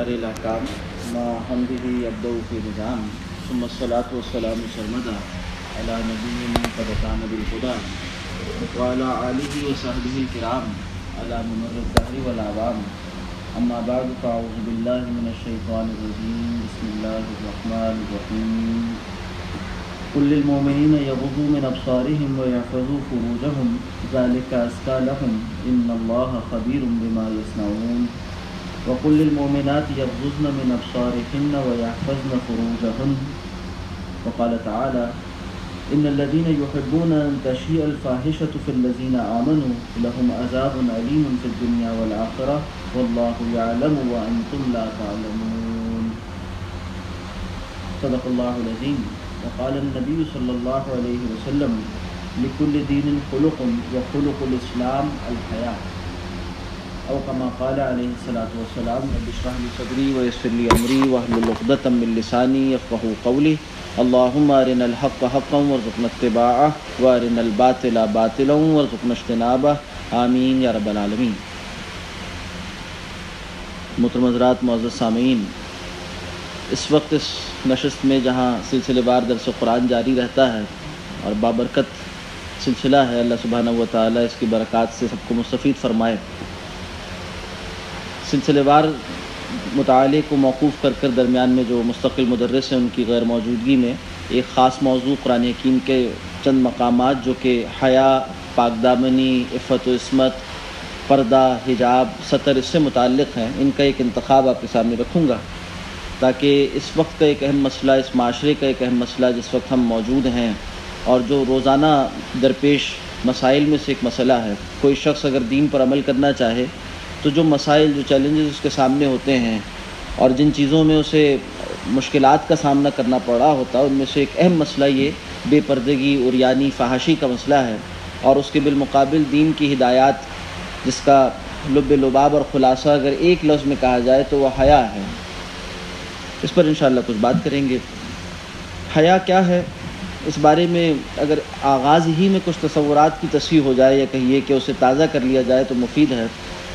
جار الاحکام ما حمده ابدأ في نظام ثم الصلاة والسلام سرمدا على نبينا قد كان بالهدى وعلى آله وصحبه الكرام على ممر الدهر والأعوام أما بعد فأعوذ بالله من الشيطان الرجيم بسم الله الرحمن الرحيم قل للمؤمنين يغضوا من أبصارهم ويحفظوا فروجهم ذلك أزكى لهم إن الله خبير بما يصنعون وقل للمؤمنات يغضضن من أبصارهن ويحفظن فروجهن وقال تعالى إن الذين يحبون أن تشيع الفاحشة في الذين آمنوا لهم عذاب أليم في الدنيا والآخرة والله يعلم وأنتم لا تعلمون صدق الله العظيم وقال النبي صلى الله عليه وسلم لكل دين خلق وخلق الإسلام الحياء أو كما قال عليه الصلاة والسلام رب اشرح لي صدري ويسر لي أمري واحلل عقدة من لساني يفقهوا قولي اللهم أرنا الحق حقا وارزقنا اتباعه وأرنا الباطل باطلا وارزقنا اجتنابه آمین یا رب العالمین۔ محترم حضرات، معزز سامعین، اس وقت اس نشست میں جہاں سلسلے وار درس قرآن جاری رہتا ہے اور بابرکت سلسلہ ہے، اللہ سبحانہ و تعالیٰ اس کی برکات سے سب کو مستفید فرمائے۔ سلسلے وار مطالعے کو موقوف کر درمیان میں جو مستقل مدرس ہیں ان کی غیر موجودگی میں ایک خاص موضوع قرآن حکیم کے چند مقامات جو کہ حیا، پاک دامنی، عفت و عصمت، پردہ، حجاب، ستر اس سے متعلق ہیں، ان کا ایک انتخاب آپ کے سامنے رکھوں گا تاکہ اس وقت کا ایک اہم مسئلہ، اس معاشرے کا ایک اہم مسئلہ جس وقت ہم موجود ہیں اور جو روزانہ درپیش مسائل میں سے ایک مسئلہ ہے، کوئی شخص اگر دین پر عمل کرنا چاہے تو جو مسائل، جو چیلنجز اس کے سامنے ہوتے ہیں اور جن چیزوں میں اسے مشکلات کا سامنا کرنا پڑ رہا ہوتا ہے، ان میں سے ایک اہم مسئلہ یہ بے پردگی، عریانی، فحاشی کا مسئلہ ہے، اور اس کے بالمقابل دین کی ہدایات جس کا لب لباب اور خلاصہ اگر ایک لفظ میں کہا جائے تو وہ حیا ہے۔ اس پر انشاءاللہ کچھ بات کریں گے۔ حیا کیا ہے، اس بارے میں اگر آغاز ہی میں کچھ تصورات کی تصحیح ہو جائے یا کہیے کہ اسے تازہ کر لیا جائے تو مفید ہے۔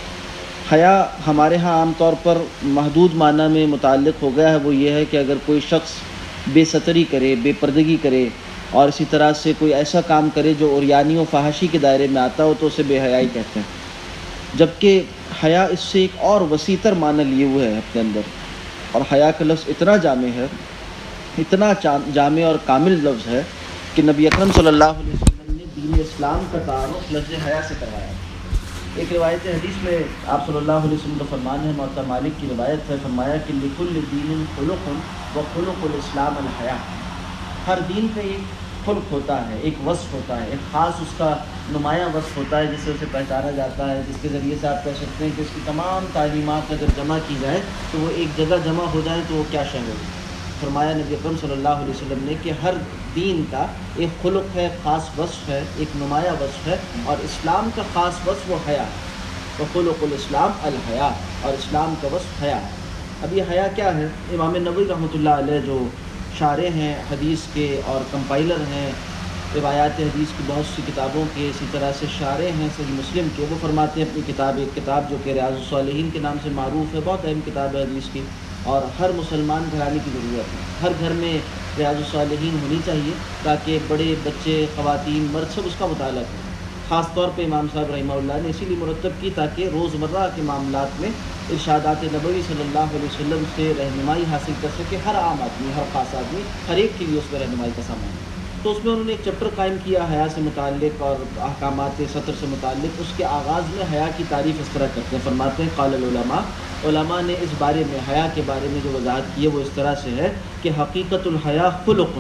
حیا ہمارے ہاں عام طور پر محدود معنی میں متعلق ہو گیا ہے، وہ یہ ہے کہ اگر کوئی شخص بے ستری کرے، بے پردگی کرے اور اسی طرح سے کوئی ایسا کام کرے جو عریانی و فحاشی کے دائرے میں آتا ہو تو اسے بے حیائی کہتے ہیں، جبکہ حیا اس سے ایک اور وسیع تر معنی لیے ہوئے ہے اپنے اندر، اور حیا کا لفظ اتنا جامع ہے، اتنا جامع اور کامل لفظ ہے کہ نبی اکرم صلی اللہ علیہ وسلم نے دین اسلام کا تعارف لفظ حیا سے کروایا۔ ایک روایت حدیث میں آپ صلی اللہ علیہ وسلم کا فرمان ہے، معطا مالک کی روایت ہے، فرمایا کہ لکل دین خلق وخلق الاسلام الحیا، ہر دین کا ایک خلق ہوتا ہے، ایک وصف ہوتا ہے، ایک خاص اس کا نمایاں وصف ہوتا ہے جس سے اسے پہچانا جاتا ہے، جس کے ذریعے سے آپ کہہ سکتے ہیں کہ اس کی تمام تعلیمات اگر جمع کی جائے تو وہ ایک جگہ جمع ہو جائے تو وہ کیا شے ہوگی۔ فرمایا نبی اکرم صلی اللہ علیہ وسلم نے کہ ہر دین کا ایک خلق ہے، خاص وصف ہے، ایک نمایاں وصف ہے، اور اسلام کا خاص وصف وہ حیا ہے، وخلق الاسلام الحیا، اور اسلام کا وصف حیا ہے۔ اب یہ حیا کیا ہے؟ امام نووی رحمۃ اللہ علیہ جو شارح ہیں حدیث کے اور کمپائلر ہیں روایات حدیث کی بہت سی کتابوں کے، اسی طرح سے شارح ہیں صحیح مسلم کے، وہ فرماتے ہیں اپنی کتاب، ایک کتاب جو کہ ریاض الصالحین کے نام سے معروف ہے، بہت اہم کتاب ہے حدیث کی، اور ہر مسلمان گھرانے کی ضرورت ہے، ہر گھر میں ریاض الصالحین ہونی چاہیے تاکہ بڑے بچے، خواتین، مرد سب اس کا مطالعہ کریں۔ خاص طور پہ امام صاحب رحمہ اللہ نے اسی لیے مرتب کی تاکہ روزمرہ کے معاملات میں ارشادات نبوی صلی اللہ علیہ وسلم سے رہنمائی حاصل کر سکے ہر عام آدمی، ہر خاص آدمی، ہر ایک کے لیے اس میں رہنمائی کا سامان ہے۔ تو اس میں انہوں نے ایک چیپٹر قائم کیا حیا سے متعلق اور احکامات سطر سے متعلق۔ اس کے آغاز میں حیا کی تعریف اس طرح کرتے ہیں، فرماتے ہیں قال العلماء، علماء نے اس بارے میں، حیا کے بارے میں جو وضاحت کی ہے وہ اس طرح سے ہے کہ حقیقت الحیا خلق،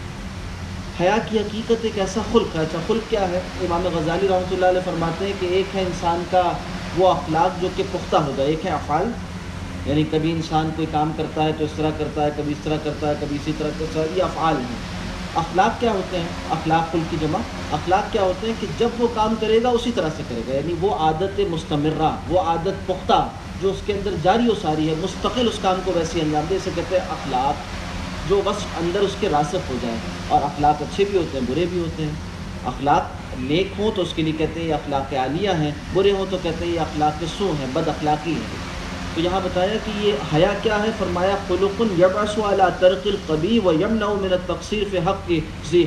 حیا کی حقیقت ایک ایسا خلق ہے۔ اچھا خلق کیا ہے؟ امام غزالی رحمۃ اللہ علیہ فرماتے ہیں کہ ایک ہے انسان کا وہ اخلاق جو کہ پختہ ہو جائے، ایک ہے افعال، یعنی کبھی انسان کوئی کام کرتا ہے تو اس طرح کرتا ہے، کبھی اس طرح کرتا ہے، کبھی اسی طرح کرتا ہے، یہ افعال ہیں۔ اخلاق کیا ہوتے ہیں؟ اخلاق خلق کی جمع، اخلاق کیا ہوتے ہیں کہ جب وہ کام کرے گا اسی طرح سے کرے گا، یعنی وہ عادت مستمرہ، وہ عادت پختہ جو اس کے اندر جاری و ساری ہے، مستقل اس کام کو ویسے انجام دے، اسے کہتے ہیں اخلاق، جو وصف اندر اس کے راسخ ہو جائے۔ اور اخلاق اچھے بھی ہوتے ہیں، برے بھی ہوتے ہیں۔ اخلاق نیک ہوں تو اس کے لیے کہتے ہیں یہ اخلاق عالیہ ہیں، برے ہوں تو کہتے ہیں یہ اخلاق سوء ہیں، بد اخلاقی ہے۔ تو یہاں بتایا کہ یہ حیا کیا ہے، فرمایا خلق یبعث علی ترک القبیح ویمنع من التقصیر فی حق ذی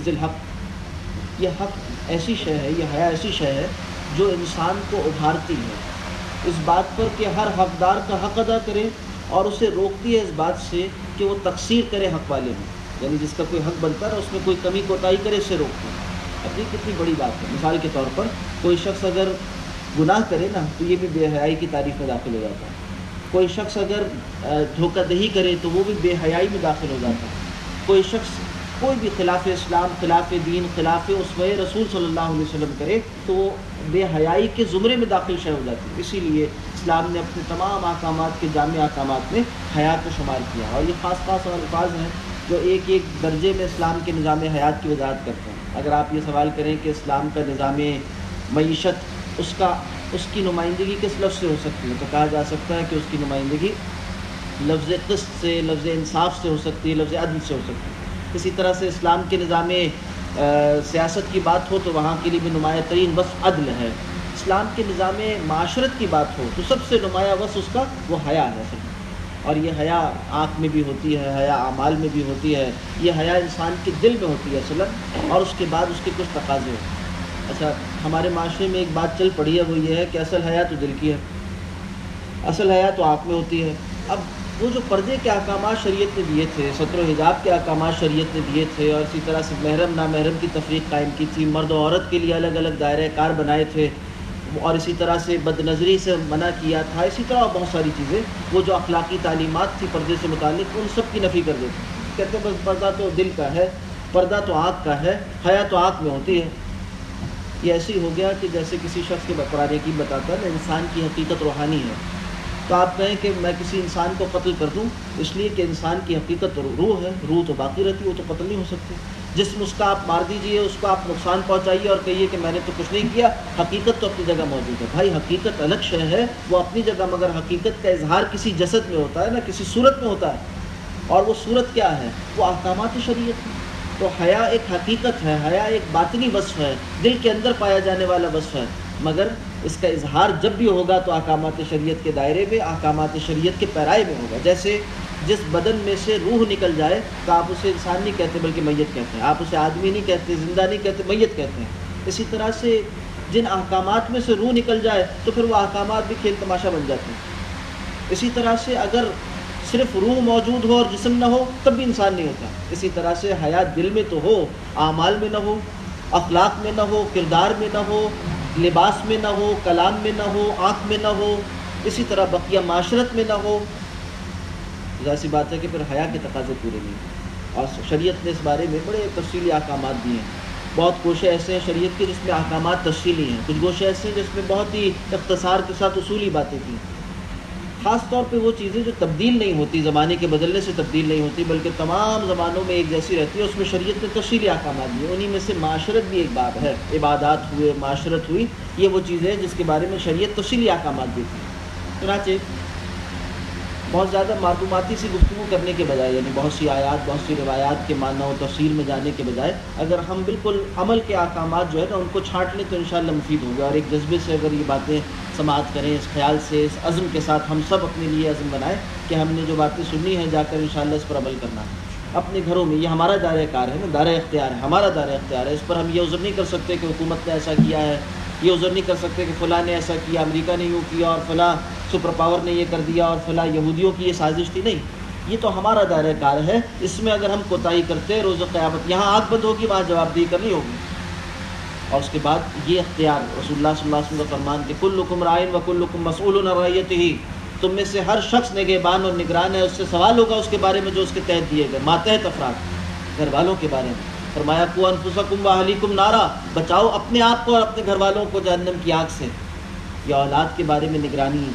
الحق۔ یہ حق ایسی شے ہے، یہ حیا ایسی شے ہے جو انسان کو ابھارتی ہے اس بات پر کہ ہر حقدار کا حق ادا کرے، اور اسے روکتی ہے اس بات سے کہ وہ تقصیر کرے حق والے میں، یعنی جس کا کوئی حق بنتا ہے اس میں کوئی کمی کوتاہی کرے، اسے روکتی ہے۔ اب یہ کتنی بڑی بات ہے۔ مثال کے طور پر کوئی شخص اگر گناہ کرے نا تو یہ بھی بے حیائی کی تعریف میں داخل ہو جاتا ہے۔ کوئی شخص اگر دھوکہ دہی کرے تو وہ بھی بے حیائی میں داخل ہو جاتا ہے۔ کوئی شخص کوئی بھی خلاف اسلام، خلاف دین، خلاف اسوہ رسول صلی اللہ علیہ وسلم کرے تو وہ بے حیائی کے زمرے میں داخل شے ہو جاتی ہے۔ اسی لیے اسلام نے اپنے تمام احکامات کے جامع احکامات میں حیا کو شمار کیا، اور یہ خاص خاص الفاظ ہیں جو ایک ایک درجے میں اسلام کے نظام حیات کی وضاحت کرتے ہیں۔ اگر آپ یہ سوال کریں کہ اسلام کا نظام معیشت اس کی نمائندگی کس لفظ سے ہو سکتی ہے، تو کہا جا سکتا ہے کہ اس کی نمائندگی لفظ قسط سے، لفظ انصاف سے ہو سکتی ہے، لفظ عدل سے ہو سکتی ہے۔ اسی طرح سے اسلام کے نظام سیاست کی بات ہو تو وہاں کے لیے بھی نمایاں ترین وصف عدل ہے۔ اسلام کے نظام معاشرت کی بات ہو تو سب سے نمایاں وصف اس کا وہ حیا ہے۔ اور یہ حیا آنکھ میں بھی ہوتی ہے، حیا اعمال میں بھی ہوتی ہے، یہ حیا انسان کے دل میں ہوتی ہے اصلاً، اور اس کے بعد اس کے کچھ تقاضے ہوتے ہیں۔ اچھا، ہمارے معاشرے میں ایک بات چل پڑی ہے، وہ یہ ہے کہ اصل حیا تو دل کی ہے، اصل حیا تو آنکھ میں ہوتی ہے۔ اب وہ جو پردے کے احکامات شریعت نے دیے تھے، ستر و حجاب کے احکامات شریعت نے دیے تھے، اور اسی طرح سے محرم نامحرم کی تفریق قائم کی تھی، مرد و عورت کے لیے الگ الگ دائرۂ کار بنائے تھے، اور اسی طرح سے بد نظری سے منع کیا تھا، اسی طرح بہت ساری چیزیں، وہ جو اخلاقی تعلیمات تھی پردے سے متعلق، ان سب کی نفی کر دیتے، کہتے ہیں بس پردہ تو دل کا ہے، پردہ تو آنکھ کا ہے، حیا تو آنکھ میں ہوتی ہے۔ یہ ایسے ہی ہو گیا کہ جیسے کسی شخص کے قرآن حکیم بتاتا ہے نا، انسان کی حقیقت روحانی ہے، تو آپ کہیں کہ میں کسی انسان کو قتل کر دوں اس لیے کہ انسان کی حقیقت روح ہے، روح تو باقی رہتی ہے، وہ تو قتل نہیں ہو سکتی۔ جسم اس کا آپ مار دیجئے، اس کو آپ نقصان پہنچائیے اور کہیے کہ میں نے تو کچھ نہیں کیا، حقیقت تو اپنی جگہ موجود ہے۔ بھائی حقیقت الگ شے ہے، وہ اپنی جگہ، مگر حقیقت کا اظہار کسی جسد میں ہوتا ہے نا، کسی صورت میں ہوتا ہے، اور وہ صورت کیا ہے؟ وہ احکامات شریعت ہے۔ تو حیا ایک حقیقت ہے، حیا ایک باطنی وصف ہے، دل کے اندر پایا جانے والا وصف ہے، مگر اس کا اظہار جب بھی ہوگا تو احکامات شریعت کے دائرے میں، احکامات شریعت کے پیرائے میں ہوگا۔ جیسے جس بدن میں سے روح نکل جائے تو آپ اسے انسان نہیں کہتے بلکہ میت کہتے ہیں، آپ اسے آدمی نہیں کہتے، زندہ نہیں کہتے، میت کہتے ہیں۔ اسی طرح سے جن احکامات میں سے روح نکل جائے تو پھر وہ احکامات بھی کھیل تماشا بن جاتے ہیں۔ اسی طرح سے اگر صرف روح موجود ہو اور جسم نہ ہو تب بھی انسان نہیں ہوتا۔ اسی طرح سے حیات دل میں تو ہو، اعمال میں نہ ہو، اخلاق میں نہ ہو، کردار میں نہ ہو، لباس میں نہ ہو، کلام میں نہ ہو، آنکھ میں نہ ہو، اسی طرح بقیہ معاشرت میں نہ ہو، ظاہر سی بات ہے کہ پھر حیا کے تقاضے پورے نہیں ہیں۔ اور شریعت نے اس بارے میں بڑے تفصیلی احکامات دیے ہیں۔ بہت گوشے ایسے ہیں شریعت کے جس میں احکامات تفصیلی ہیں، کچھ گوشے ایسے ہیں جس میں بہت ہی اختصار کے ساتھ اصولی باتیں کی ہیں۔ خاص طور پہ وہ چیزیں جو تبدیل نہیں ہوتی، زمانے کے بدلنے سے تبدیل نہیں ہوتی بلکہ تمام زمانوں میں ایک جیسی رہتی ہے، اس میں شریعت نے تفصیلی احکامات دیے۔ انہی میں سے معاشرت بھی ایک باب ہے، عبادات ہوئے، معاشرت ہوئی، یہ وہ چیزیں ہیں جس کے بارے میں شریعت تفصیلی احکامات دیتی ہے۔ چنانچہ بہت زیادہ معلوماتی سی گفتگو کرنے کے بجائے، یعنی بہت سی آیات، بہت سی روایات کے معنی و تفسیر میں جانے کے بجائے، اگر ہم بالکل عمل کے احکامات جو ہے نا ان کو چھانٹ لیں تو انشاءاللہ مفید ہوگا، اور ایک جذبے سے اگر یہ باتیں سماعت کریں، اس خیال سے، اس عزم کے ساتھ ہم سب اپنے لیے عزم بنائیں کہ ہم نے جو باتیں سنی ہیں جا کر انشاءاللہ اس پر عمل کرنا ہے اپنے گھروں میں۔ یہ ہمارا دائرۂ کار ہے نا، دائرۂ اختیار ہے، ہمارا دائرۂ اختیار ہے، اس پر ہم یہ عذر نہیں کر سکتے کہ حکومت نے ایسا کیا ہے، یہ عذر نہیں کر سکتے کہ فلاں نے ایسا کیا، امریکہ نے یوں کیا، اور فلاں سپر پاور نے یہ کر دیا، اور فلاں یہودیوں کی یہ سازش تھی۔ نہیں، یہ تو ہمارا دائرۂ کار ہے، اس میں اگر ہم کوتاہی کرتے روز قیامت یہاں آنکھ بند ہوگی، وہاں جواب دہی کرنی ہوگی۔ اور اس کے بعد یہ اختیار رسول اللہ صلی اللہ علیہ وسلم کا فرمان کہ کلکم رائن و کلکم مسئول عن رعیتہ، تم میں سے ہر شخص نگہبان اور نگران ہے، اس سے سوال ہوگا اس کے بارے میں جو اس کے تحت دیے گئے، ماتحت افراد، گھر والوں کے بارے میں۔ فرمایا قوا انفسکم واہلیکم نارا، بچاؤ اپنے آپ کو اور اپنے گھر والوں کو جہنم کی آگ سے۔ یا اولاد کے بارے میں نگرانی،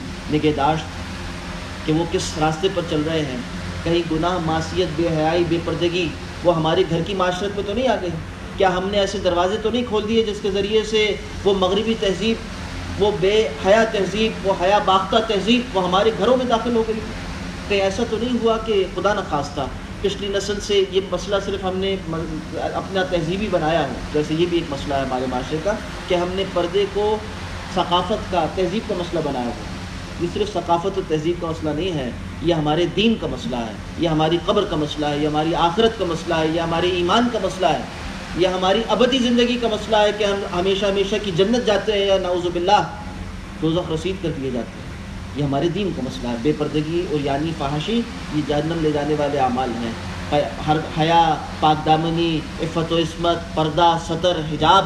نگہداشت کہ وہ کس راستے پر چل رہے ہیں، کہیں گناہ، معصیت، بے حیائی، بے پردگی وہ ہمارے گھر کی معاشرت میں تو نہیں آ گئی؟ کیا ہم نے ایسے دروازے تو نہیں کھول دیے جس کے ذریعے سے وہ مغربی تہذیب، وہ بے حیا تہذیب، وہ حیا باختہ تہذیب وہ ہمارے گھروں میں داخل ہو گئی؟ کہیں ایسا تو نہیں ہوا کہ خدا نخواستہ پچھلی نسل سے یہ مسئلہ صرف ہم نے اپنا تہذیبی بنایا ہو؟ جیسے یہ بھی ایک مسئلہ ہے ہمارے معاشرے کا کہ ہم نے پردے کو ثقافت کا، تہذیب کا مسئلہ بنایا ہو، یہ صرف ثقافت و تہذیب کا مسئلہ نہیں ہے، یہ ہمارے دین کا مسئلہ ہے، یہ ہماری قبر کا مسئلہ ہے، یہ ہماری آخرت کا مسئلہ ہے، یہ ہمارے ایمان کا مسئلہ ہے، یہ ہماری ابدی زندگی کا مسئلہ ہے کہ ہم ہمیشہ ہمیشہ کی جنت جاتے ہیں یا نعوذ باللہ دوزخ رسید کر دیے جاتے ہیں۔ یہ ہمارے دین کا مسئلہ ہے۔ بے پردگی اور یعنی فحاشی یہ جہنم لے جانے والے اعمال ہیں۔ ہر حیا، پاک دامنی، عفت و عصمت، پردہ، ستر، حجاب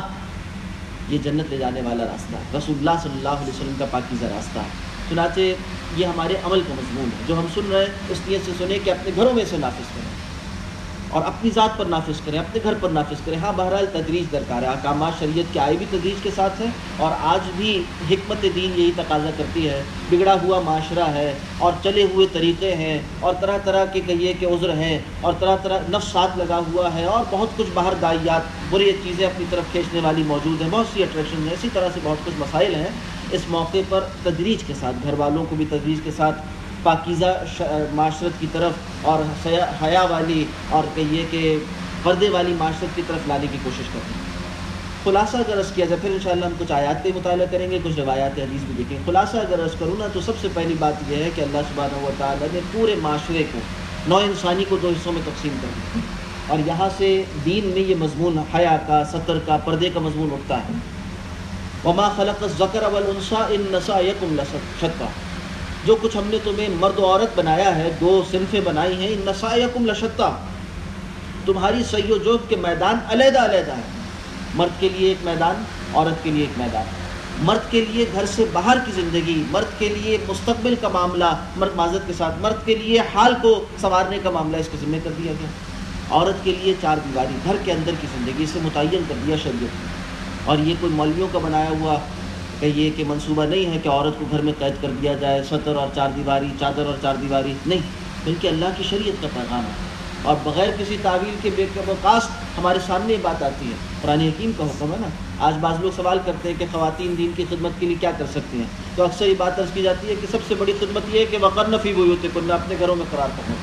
یہ جنت لے جانے والا راستہ ہے، رسول اللہ صلی اللہ علیہ وسلم کا پاکیزہ راستہ ہے۔ چنانچہ یہ ہمارے عمل کا مضمون ہے، جو ہم سن رہے ہیں اس نیت سے سنیں کہ اپنے گھروں میں سے نافذ کریں اور اپنی ذات پر نافذ کریں، اپنے گھر پر نافذ کریں۔ ہاں بہرحال تدریج درکار ہے، احکامات شریعت کے آئے بھی تدریج کے ساتھ ہیں، اور آج بھی حکمت دین یہی تقاضا کرتی ہے۔ بگڑا ہوا معاشرہ ہے اور چلے ہوئے طریقے ہیں اور طرح طرح کے کہیے کہ عذر ہیں اور طرح طرح نفس ساتھ لگا ہوا ہے اور بہت کچھ باہر داعیات بری چیزیں اپنی طرف کھینچنے والی موجود ہیں، بہت سی اٹریکشن ہیں، اسی طرح سے بہت کچھ مسائل ہیں۔ اس موقع پر تدریج کے ساتھ گھر والوں کو بھی تدریج کے ساتھ پاکیزہ معاشرت کی طرف اور حیا والی اور کہیے کہ پردے والی معاشرت کی طرف لانے کی کوشش کرتے ہیں۔ خلاصہ اگر عرض کیا جائے، پھر انشاءاللہ ہم کچھ آیات کا مطالعہ کریں گے، کچھ روایات حدیث بھی دیکھیں گے۔ خلاصہ اگر عرض کروں نا تو سب سے پہلی بات یہ ہے کہ اللہ سبحانہ و تعالیٰ نے پورے معاشرے کو، نوع انسانی کو 2 حصوں میں تقسیم کر دیا، اور یہاں سے دین میں یہ مضمون حیا کا، ستر کا، پردے کا مضمون اٹھتا ہے۔ وما خلق الذکر والانثى ان سعیکم لشتیٰ، جو کچھ ہم نے تمہیں مرد و عورت بنایا ہے، 2 صنفیں بنائی ہیں، ان سعیکم لشتیٰ، تمہاری سعی و جہد کے میدان علیحدہ علیحدہ ہیں۔ مرد کے لیے ایک میدان، عورت کے لیے ایک میدان۔ مرد کے لیے گھر سے باہر کی زندگی، مرد کے لیے مستقبل کا معاملہ، مرد معذرت کے ساتھ مرد کے لیے حال کو سنوارنے کا معاملہ اس کے ذمہ کر دیا گیا۔ عورت کے لیے 4 دیواری، گھر کے اندر کی زندگی، اسے متعین کر دیا شریعت نے۔ اور یہ کوئی مولویوں کا بنایا ہوا یہ کہ منصوبہ نہیں ہے کہ عورت کو گھر میں قید کر دیا جائے، ستر اور 4 دیواری، چادر اور 4 دیواری، نہیں، بلکہ اللہ کی شریعت کا پیغام ہے، اور بغیر کسی تعویل کے بے وقاص ہمارے سامنے یہ بات آتی ہے۔ قرآن حکیم کا حکم ہے نا۔ آج بعض لوگ سوال کرتے ہیں کہ خواتین دین کی خدمت کے لیے کیا کر سکتی ہیں، تو اکثر یہ بات عرض کی جاتی ہے کہ سب سے بڑی خدمت یہ ہے کہ وقرن فی بیوتکن، اپنے گھروں میں قرار پاؤ۔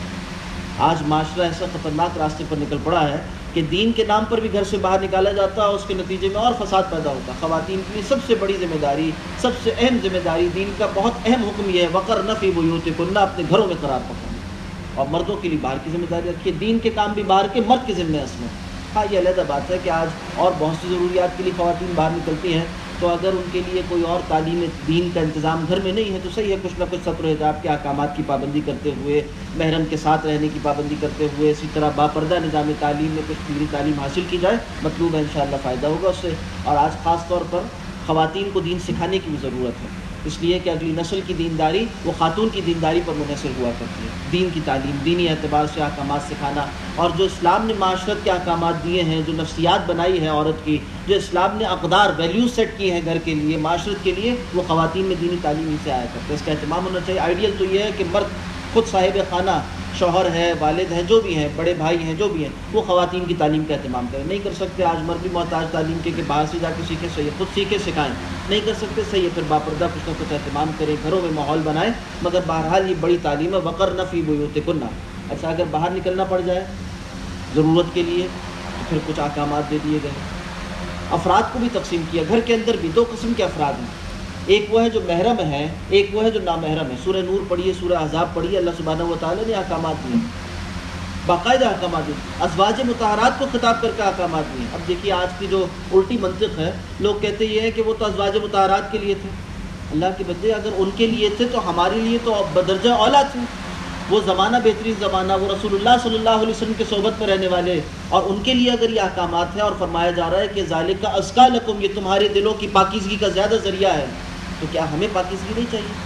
آج معاشرہ ایسا خطرناک راستے پر نکل پڑا ہے کہ دین کے نام پر بھی گھر سے باہر نکالا جاتا ہے، اور اس کے نتیجے میں اور فساد پیدا ہوتا ہے۔ خواتین کی سب سے بڑی ذمہ داری، سب سے اہم ذمہ داری، دین کا بہت اہم حکم یہ ہے وقرن فی بیوتکن، اپنے گھروں میں قرار پاؤ۔ اور مردوں کے لیے باہر کی ذمہ داری رکھیے، دین کے کام بھی باہر کے مرد کے ذمہ اصل میں۔ ہاں یہ علیحدہ بات ہے کہ آج اور بہت سی ضروریات کے لیے خواتین باہر نکلتی ہیں، تو اگر ان کے لیے کوئی اور تعلیم دین کا انتظام گھر میں نہیں ہے تو صحیح ہے، کچھ نہ کچھ ستر و حجاب کے احکامات کی پابندی کرتے ہوئے، محرم کے ساتھ رہنے کی پابندی کرتے ہوئے، اسی طرح باپردہ نظام تعلیم میں کچھ ڈگری تعلیم حاصل کی جائے، مطلوب ہے انشاءاللہ فائدہ ہوگا اس سے۔ اور آج خاص طور پر خواتین کو دین سکھانے کی بھی ضرورت ہے، اس لیے کہ اگلی نسل کی دینداری وہ خاتون کی دینداری پر منحصر ہوا کرتی ہے۔ دین کی تعلیم، دینی اعتبار سے احکامات سکھانا، اور جو اسلام نے معاشرت کے احکامات دیے ہیں، جو نفسیات بنائی ہے عورت کی، جو اسلام نے اقدار ویلیوز سیٹ کی ہیں گھر کے لیے، معاشرت کے لیے، وہ خواتین میں دینی تعلیم ہی سے آیا کرتے ہیں۔ اس کا اہتمام ہونا چاہیے۔ آئیڈیل تو یہ ہے کہ مرد خود صاحب خانہ، شوہر ہے، والد ہیں، جو بھی ہیں، بڑے بھائی ہیں، جو بھی ہیں، وہ خواتین کی تعلیم کا اہتمام کریں۔ نہیں کر سکتے، آج مرد بھی محتاج تعلیم کے کہ باہر سے جا کے سیکھیں، صحیح ہے، خود سیکھیں سکھائیں، نہیں کر سکتے، صحیح ہے، پھر باپردہ کچھ نہ کچھ اہتمام کریں، گھروں میں ماحول بنائیں، مگر بہرحال یہ بڑی تعلیم ہے، وقرن فی بیوتکن۔ اچھا اگر باہر نکلنا پڑ جائے ضرورت کے لیے تو پھر کچھ احکامات دے دیے گئے۔ افراد کو بھی تقسیم کیا، گھر کے اندر بھی 2 قسم کے افراد ہیں، ایک وہ ہے جو محرم ہے، ایک وہ ہے جو نامحرم ہے۔ سورہ نور پڑھیے، سورہ احزاب پڑھیے، اللہ سبحانہ و تعالیٰ نے احکامات دیے، باقاعدہ احکامات دیے، ازواج مطہرات کو خطاب کر کے احکامات دیے۔ اب دیکھیے آج کی جو الٹی منطق ہے، لوگ کہتے یہ ہیں کہ وہ تو ازواج مطہرات کے لیے تھے۔ اللہ کے بندے، اگر ان کے لیے تھے تو ہمارے لیے تو بدرجہ اولا تھے۔ وہ زمانہ بہترین زمانہ، وہ رسول اللہ صلی اللہ علیہ وسلم کے صحبت میں رہنے والے، اور ان کے لیے اگر یہ احکامات ہیں اور فرمایا جا رہا ہے کہ ذالک ازکی لکم، یہ تمہارے دلوں کی پاکیزگی کا زیادہ ذریعہ ہے، تو کیا ہمیں پاکیزگی نہیں چاہیے؟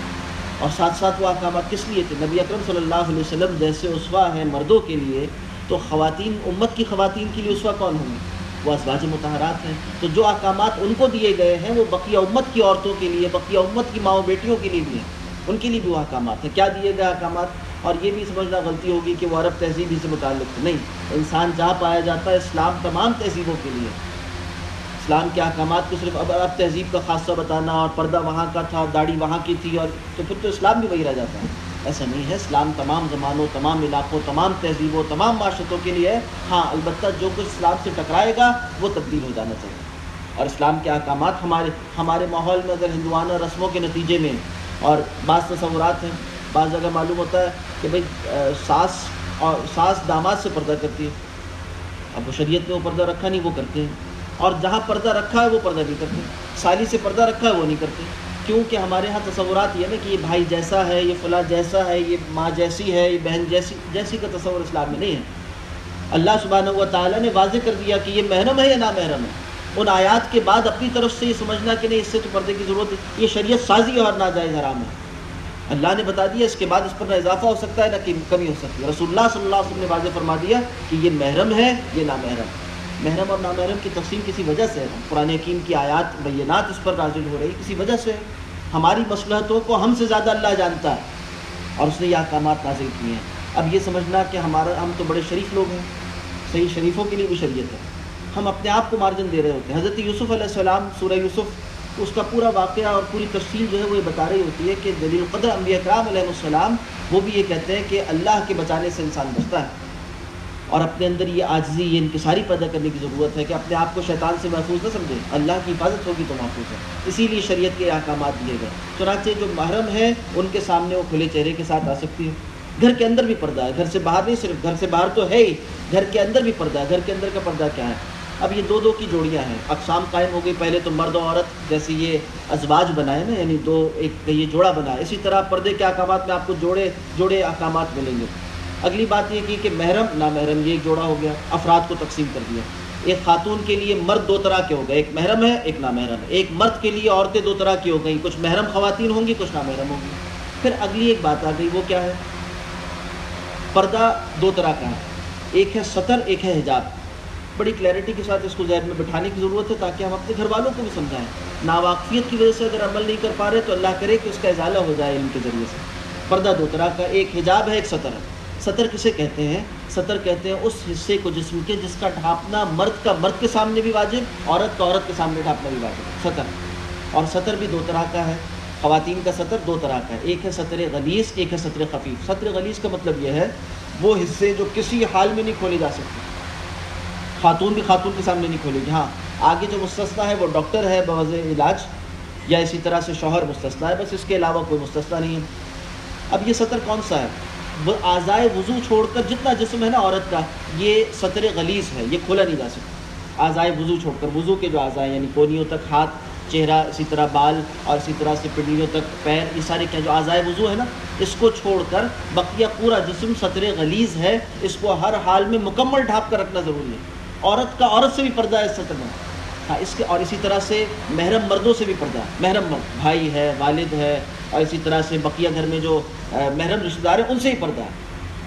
اور ساتھ ساتھ وہ احکامات کس لیے تھے؟ نبی اکرم صلی اللہ علیہ وسلم جیسے اسوہ ہیں مردوں کے لیے، تو خواتین، امت کی خواتین کے لیے اسوہ کون ہوں گی؟ وہ ازواج مطہرات ہیں۔ تو جو احکامات ان کو دیے گئے ہیں وہ بقیہ امت کی عورتوں کے لیے، بقیہ امت کی ماؤں بیٹیوں کے لیے بھی ہیں، ان کے لیے بھی وہ احکامات ہیں۔ کیا دیے گئے احکامات؟ اور یہ بھی سمجھنا غلطی ہوگی کہ وہ عرب تہذیب ہی سے متعلق تھے، نہیں، انسان جہاں پایا جاتا ہے، اسلام تمام تہذیبوں کے لیے۔ اسلام کے احکامات کو صرف عرب تہذیب کا خاصہ بتانا اور پردہ وہاں کا تھا، داڑھی وہاں کی تھی، اور تو پھر تو اسلام بھی وہی رہ جاتا ہے۔ ایسا نہیں ہے، اسلام تمام زمانوں، تمام علاقوں، تمام تہذیبوں، تمام معاشرتوں کے لیے ہے۔ ہاں البتہ جو کچھ اسلام سے ٹکرائے گا وہ تبدیل ہو جانا چاہیے۔ اور اسلام کے احکامات ہمارے ماحول میں اگر ہندوانہ رسموں کے نتیجے میں اور بعض تصورات ہیں، بعض جگہ معلوم ہوتا ہے کہ بھئی ساس داماد سے پردہ کرتی ہے، اب وہ شریعت میں وہ پردہ رکھا نہیں، وہ کرتے ہیں، اور جہاں پردہ رکھا ہے وہ پردہ نہیں کرتے، سالی سے پردہ رکھا ہے وہ نہیں کرتے، کیونکہ ہمارے ہاں تصورات یہ ہے نا کہ یہ بھائی جیسا ہے، یہ فلاں جیسا ہے، یہ ماں جیسی ہے، یہ بہن جیسی کا تصور اسلام میں نہیں ہے۔ اللہ سبحانہ و تعالیٰ نے واضح کر دیا کہ یہ محرم ہے یا نامحرم ہے۔ ان آیات کے بعد اپنی طرف سے یہ سمجھنا کہ نہیں اس سے تو پردے کی ضرورت ہے، یہ شریعت سازی اور ناجائز حرام ہے، اللہ نے بتا دیا، اس کے بعد اس پر نہ اضافہ ہو سکتا ہے نہ کمی ہو سکتی ہے۔ رسول اللہ صلی اللہ علیہ وسلم نے واضح فرما دیا کہ یہ محرم ہے، یہ نامحرم۔ محرم اور نامحرم کی تقسیم کسی وجہ سے ہے، قرآن حکیم کی آیات بینات اس پر نازل ہو رہی کسی وجہ سے ہے، ہماری مصلحتوں کو ہم سے زیادہ اللہ جانتا ہے اور اس نے یہ احکامات نازل کیے ہیں۔ اب یہ سمجھنا کہ ہم تو بڑے شریف لوگ ہیں، صحیح شریفوں کے لیے بھی شریعت ہے، ہم اپنے آپ کو مارجن دے رہے ہوتے ہیں۔ حضرت یوسف علیہ السلام، سورہ یوسف، اس کا پورا واقعہ اور پوری تفصیل جو ہے وہ یہ بتا رہی ہوتی ہے کہ جلیل القدر انبیاء کرام علیہ السلام وہ بھی یہ کہتے ہیں کہ اللہ کے بچانے سے انسان بچتا ہے، اور اپنے اندر یہ عاجزی، یہ انکساری پیدا کرنے کی ضرورت ہے کہ اپنے آپ کو شیطان سے محفوظ نہ سمجھے، اللہ کی حفاظت ہوگی تو محفوظ ہے، اسی لیے شریعت کے احکامات دیے گئے۔ چنانچہ جو محرم ہے ان کے سامنے وہ کھلے چہرے کے ساتھ آ سکتی ہے، گھر کے اندر بھی پردہ ہے، گھر سے باہر نہیں، صرف گھر سے باہر تو ہے ہی، گھر کے اندر بھی پردہ ہے۔ گھر کے اندر کا پردہ کیا ہے؟ اب یہ دو کی جوڑیاں ہیں، اقسام قائم ہو گئی، پہلے تو مرد و عورت جیسے یہ ازواج بنائے نا، یعنی دو ایک یہ جوڑا بنا ہے، اسی طرح پردے کے احکامات میں آپ کو جوڑے احکامات ملیں گے۔ اگلی بات یہ کی کہ محرم نامحرم یہ ایک جوڑا ہو گیا، افراد کو تقسیم کر دیا۔ ایک خاتون کے لیے مرد دو طرح کے ہو گئے، ایک محرم ہے ایک نامحرم ہے۔ ایک مرد کے لیے عورتیں دو طرح کی ہو گئیں، کچھ محرم خواتین ہوں گی کچھ نامحرم ہوں گی۔ پھر اگلی ایک بات آ گئی، وہ کیا ہے؟ پردہ دو طرح کا ہے، ایک ہے ستر، ایک ہے حجاب۔ بڑی کلیئرٹی کے ساتھ اس کو ذہن میں بٹھانے کی ضرورت ہے تاکہ ہم اپنے گھر والوں کو بھی سمجھائیں۔ ناواقفیت کی وجہ سے اگر عمل نہیں کر پا رہے تو اللہ کرے کہ اس کا ازالہ ہو جائے علم کے ذریعے سے۔ پردہ دو طرح کا، ایک حجاب ہے ایک ستر ہے۔ ستر کسے کہتے ہیں؟ ستر کہتے ہیں اس حصے کو جسم کے جس کا ڈھانپنا مرد کا مرد کے سامنے بھی واجب، عورت کا عورت کے سامنے ڈھانپنا بھی واجب، ستر۔ اور ستر بھی دو طرح کا ہے، خواتین کا ستر دو طرح کا ہے، ایک ہے ستر غلیظ، ایک ہے ستر خفیف۔ ستر غلیظ کا مطلب یہ ہے وہ حصے جو کسی حال میں نہیں کھولے جا سکتے، خاتون بھی خاتون کے سامنے نہیں کھولے گی۔ ہاں آگے جو مستثنیٰ ہے وہ ڈاکٹر ہے بوجہ علاج، یا اسی طرح سے شوہر مستثنیٰ ہے، بس اس کے علاوہ کوئی مستثنیٰ نہیں ہے۔ اب یہ ستر کون سا ہے؟ وہ اعضائے وضو چھوڑ کر جتنا جسم ہے نا عورت کا، یہ ستر غلیظ ہے، یہ کھولا نہیں جا سکتا۔ اعضائے وضو چھوڑ کر، وضو کے جو اعضاء یعنی کونیوں تک ہاتھ، چہرہ، اسی طرح بال، اور اسی طرح سے پنڈلیوں تک پیر، یہ سارے کیا جو اعضائے وضو ہے نا، اس کو چھوڑ کر بقیہ پورا جسم ستر غلیظ ہے، اس کو ہر حال میں مکمل ڈھانپ کر رکھنا ضروری ہے۔ عورت کا عورت سے بھی پردہ ہے اس ستر میں، ہاں اس کے، اور اسی طرح سے محرم مردوں سے بھی پردہ ہے، محرم مرد بھائی ہے، والد ہے، اور اسی طرح سے بقیہ گھر میں جو محرم رشتہ دار ہیں ان سے ہی پردہ ہے۔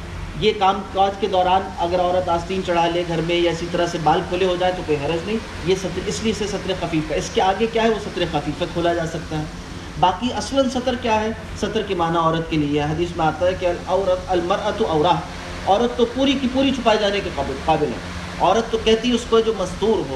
یہ کام کاج کے دوران اگر عورت آستین چڑھا لے گھر میں یا اسی طرح سے بال کھلے ہو جائے تو کوئی حرج نہیں، یہ ستر اس لیے سے ستر خفیف کا۔ اس کے آگے کیا ہے؟ وہ ستر خفیفت کھولا جا سکتا ہے۔ باقی اصلاً ستر کیا ہے؟ ستر کے معنی عورت کے لیے حدیث میں آتا ہے کہ العورت المرأۃ عورہ، عورت تو پوری کی پوری چھپائے جانے کے قابل ہے۔ عورت تو کہتی ہے اس کو جو مستور ہو،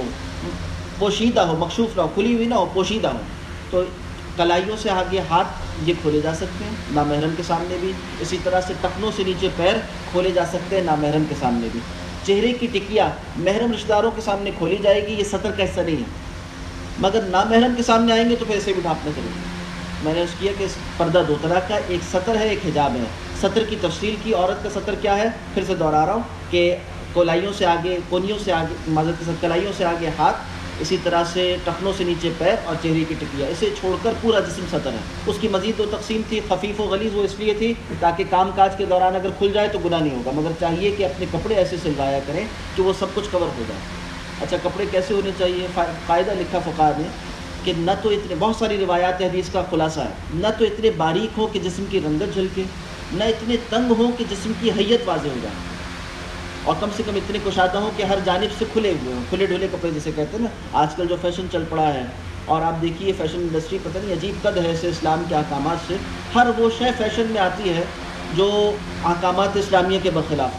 پوشیدہ ہو، مکشوف نہ ہو، کھلی ہوئی نہ ہو، پوشیدہ ہو۔ تو کلائیوں سے آگے ہاتھ یہ کھولے جا سکتے ہیں نامحرم کے سامنے بھی، اسی طرح سے ٹخنوں سے نیچے پیر کھولے جا سکتے ہیں نامحرم کے سامنے بھی۔ چہرے کی ٹکیا محرم رشتہ داروں کے سامنے کھولی جائے گی، یہ ستر کا حصہ نہیں ہے، مگر نامحرم کے سامنے آئیں گے تو پھر اسے بھی ڈھانپنا چاہیے۔ میں نے اس کیا کہ پردہ دو طرح کا، ایک ستر ہے ایک حجاب ہے۔ ستر کی تفصیل کی، عورت کا ستر کیا ہے پھر سے دوہرا رہا ہوں کہ کولائیوں سے آگے، کونیوں سے آگے، معذرت کے ساتھ کلائیوں سے آگے ہاتھ، اسی طرح سے ٹخنوں سے نیچے پیر اور چہرے کی ٹکیا، اسے چھوڑ کر پورا جسم ستر ہے۔ اس کی مزید دو تقسیم تھی، خفیف و غلیظ، وہ اس لیے تھی تاکہ کام کاج کے دوران اگر کھل جائے تو گناہ نہیں ہوگا، مگر چاہیے کہ اپنے کپڑے ایسے سلوایا کریں کہ وہ سب کچھ کور ہو جائے۔ اچھا کپڑے کیسے ہونے چاہیے؟ قاعدہ لکھا فقہاء نے کہ نہ تو اتنے، بہت ساری روایات حدیث کا خلاصہ ہے، نہ تو اتنے باریک ہوں کہ جسم کی رنگت جھلکے، نہ اتنے تنگ ہوں کہ جسم کی حیت واضح ہو جائے، اور کم سے کم اتنے کشادہ ہوں کہ ہر جانب سے کھلے ہوئے ہوں، کھلے ڈھلے کپڑے جسے کہتے ہیں نا۔ آج کل جو فیشن چل پڑا ہے، اور آپ دیکھیے فیشن انڈسٹری پتہ نہیں عجیب قد ہے اسے اسلام کے احکامات سے، ہر وہ شے فیشن میں آتی ہے جو احکامات اسلامیہ کے برخلاف۔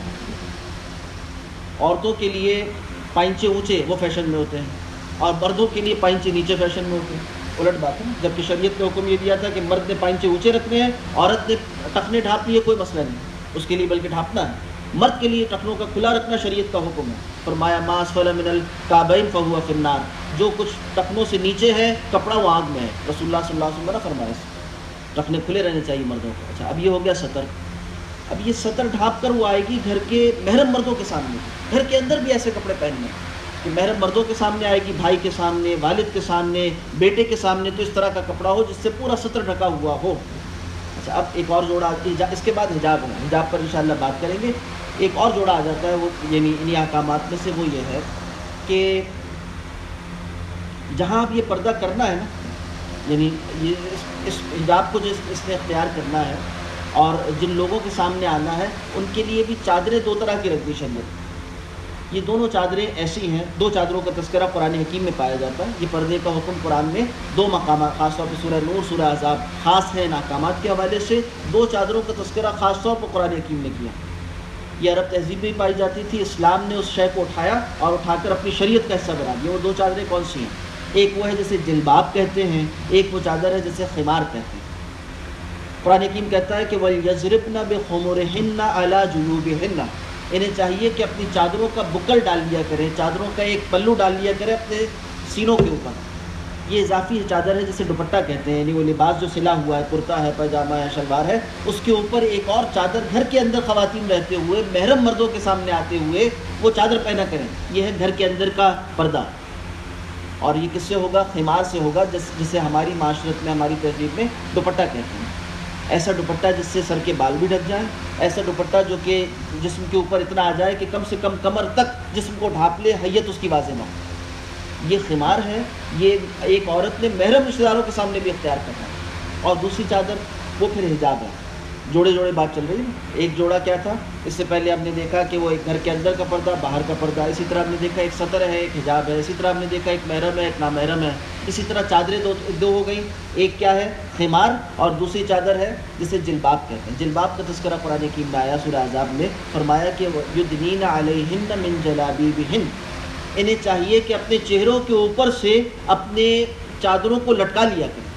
عورتوں کے لیے پائنچے اونچے وہ فیشن میں ہوتے ہیں، اور مردوں کے لیے پائنچے نیچے فیشن میں ہوتے ہیں، الٹ بات ہے نا۔ جبکہ شریعت نے حکم یہ دیا تھا کہ مرد نے پائنچے اونچے رکھنے ہیں، عورت نے ٹخنے ڈھانپ لیے، کوئی مسئلہ نہیں اس کے لیے، بلکہ ڈھانپنا ہے۔ مرد کے لیے ٹخنوں کا کھلا رکھنا شریعت کا حکم ہے، فرمایا ما اسفل من الکعبین فہو فی النار، جو کچھ ٹخنوں سے نیچے ہے کپڑا وہ آگ میں ہے، رسول اللہ صلی اللہ علیہ وسلم نے فرمایا۔ ٹخنے کھلے رہنے چاہیے مردوں کو. اچھا اب یہ ہو گیا سطر. اب یہ سطر ڈھانپ کر وہ آئے گی گھر کے محرم مردوں کے سامنے. گھر کے اندر بھی ایسے کپڑے پہننے کہ محرم مردوں کے سامنے آئے گی، بھائی کے سامنے، والد کے سامنے، بیٹے کے سامنے، تو اس طرح کا کپڑا ہو جس سے پورا سطر ڈھکا ہوا ہو. اچھا اب ایک اور جوڑا اس کے بعد حجاب ہے. حجاب پر انشاءاللہ بات کریں گے. ایک اور جوڑا آ جاتا ہے وہ یعنی انہی احکامات میں سے وہ یہ ہے کہ جہاں اب یہ پردہ کرنا ہے نا، یعنی یہ اس حجاب کو جو اس نے اختیار کرنا ہے اور جن لوگوں کے سامنے آنا ہے ان کے لیے بھی چادریں دو طرح کی رکھ دی شریعت. یہ دونوں چادریں ایسی ہیں، دو چادروں کا تذکرہ قرآن حکیم میں پایا جاتا ہے. یہ پردے کا حکم قرآن میں دو مقامات، خاص طور پہ سورہ نور، سورہ احزاب خاص ہیں ان احکامات کے حوالے سے. دو چادروں کا تذکرہ خاص طور پر قرآن حکیم نے کیا. یہ عرب تہذیب میں پائی جاتی تھی، اسلام نے اس شے کو اٹھایا اور اٹھا کر اپنی شریعت کا حصہ بنا دیا. وہ دو چادریں کون سی ہیں؟ ایک وہ ہے جسے جلباب کہتے ہیں، ایک وہ چادر ہے جسے خمار کہتے ہیں. قرآن حکیم کہتا ہے کہ وَلْيَضْرِبْنَ بِخُمُرِهِنَّ عَلَى جُنُوبِهِنَّ، انہیں چاہیے کہ اپنی چادروں کا بکل ڈال لیا کریں، چادروں کا ایک پلو ڈال لیا کریں اپنے سینوں کے اوپر. یہ اضافی چادر ہے جسے دوپٹہ کہتے ہیں، یعنی وہ لباس جو سلا ہوا ہے، کرتا ہے، پاجامہ ہے، شلوار ہے، اس کے اوپر ایک اور چادر گھر کے اندر خواتین رہتے ہوئے محرم مردوں کے سامنے آتے ہوئے وہ چادر پہنا کریں. یہ ہے گھر کے اندر کا پردہ. اور یہ کس سے ہوگا؟ خمار سے ہوگا، جسے ہماری معاشرت میں، ہماری تہذیب میں دوپٹہ کہتے ہیں. ایسا دوپٹہ جس سے سر کے بال بھی ڈھک جائیں، ایسا دوپٹہ جو کہ جسم کے اوپر اتنا آ جائے کہ کم سے کم کمر تک جسم کو ڈھانپ لے، حیت اس کی واضح نہ ہو. یہ خمار ہے. یہ ایک عورت نے محرم رشتہ داروں کے سامنے بھی اختیار کرنا ہے. اور دوسری چادر وہ پھر حجاب ہے. جوڑے جوڑے بات چل رہی ہے. ایک جوڑا کیا تھا اس سے پہلے ہم نے دیکھا کہ وہ ایک گھر کے اندر کا پردہ، باہر کا پردہ. اسی طرح ہم نے دیکھا ایک سطر ہے، ایک حجاب ہے. اسی طرح ہم نے دیکھا ایک محرم ہے، ایک نامحرم ہے. اسی طرح چادریں دو ہو گئیں. ایک کیا ہے؟ خمار، اور دوسری چادر ہے جسے جلباب کہتے ہیں. جلباب کا تذکرہ قرآن حکیم میں آیا سورہ احزاب میں. فرمایا کہ یدنین علیہن من جلابیبہن، انہیں چاہیے کہ اپنے چہروں کے اوپر سے اپنے چادروں کو لٹکا لیا کریں.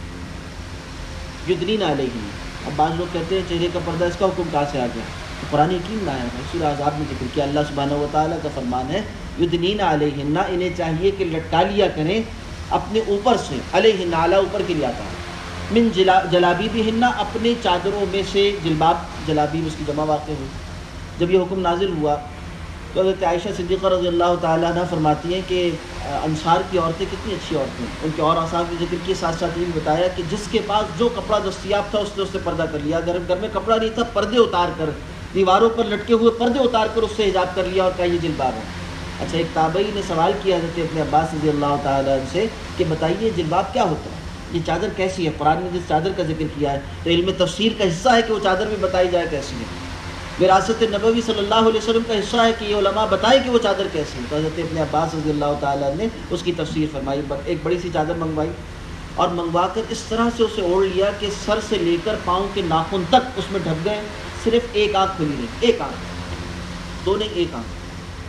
یدنین علیہن. اب بعض لوگ کہتے ہیں چہرے کا پردہ، اس کا حکم کہاں سے آ گیا؟ تو قرآن حکیم میں آیا ہے، سورہ احزاب میں ذکر کیا. اللہ سبحانہ و تعالیٰ کا فرمان ہے یدنین علیہن، انہیں چاہیے کہ لٹکا لیا کریں اپنے اوپر سے. علیہن اعلیٰ اوپر کے لیے آتا ہے. من جلابیبہن، اپنے چادروں میں سے. جلباب جلابیب اس کی جمع واقع ہوئی. جب یہ حکم نازل ہوا تو حضرت عائشہ صدیقہ رضی اللہ تعالیٰ عنہ فرماتی ہیں کہ انصار کی عورتیں کتنی اچھی عورتیں ہیں. ان کے اور اصحاب بھی ذکر کیے، ساتھ ساتھ یہ بھی بتایا کہ جس کے پاس جو کپڑا دستیاب تھا اس نے پردہ کر لیا. اگر گھر میں کپڑا نہیں تھا، پردے اتار کر، دیواروں پر لٹکے ہوئے پردے اتار کر اس سے حجاب کر لیا اور کہا یہ جلباب ہے. اچھا ایک تابعی نے سوال کیا حضرت ابن عباس رضی اللہ تعالیٰ عنہ سے کہ بتائیے جلباب کیا ہوتا ہے، یہ چادر کیسی ہے؟ قرآن نے جس چادر کا ذکر کیا ہے تو علم تفسیر کا حصہ ہے کہ وہ چادر بھی بتائی جائے کیسی ہے. وراثت نبوی صلی اللہ علیہ وسلم کا حصہ ہے کہ یہ علماء بتائیں کہ وہ چادر کیسی ہے. تو حضرت ابن عباس رضی اللہ تعالیٰ نے اس کی تفسیر فرمائی. ایک بڑی سی چادر منگوائی اور منگوا کر اس طرح سے اسے اوڑھ لیا کہ سر سے لے کر پاؤں کے ناخن تک اس میں ڈھک گئے. صرف ایک آنکھ کھلی رہی، ایک آنکھ، دو نہیں، ایک آنکھ.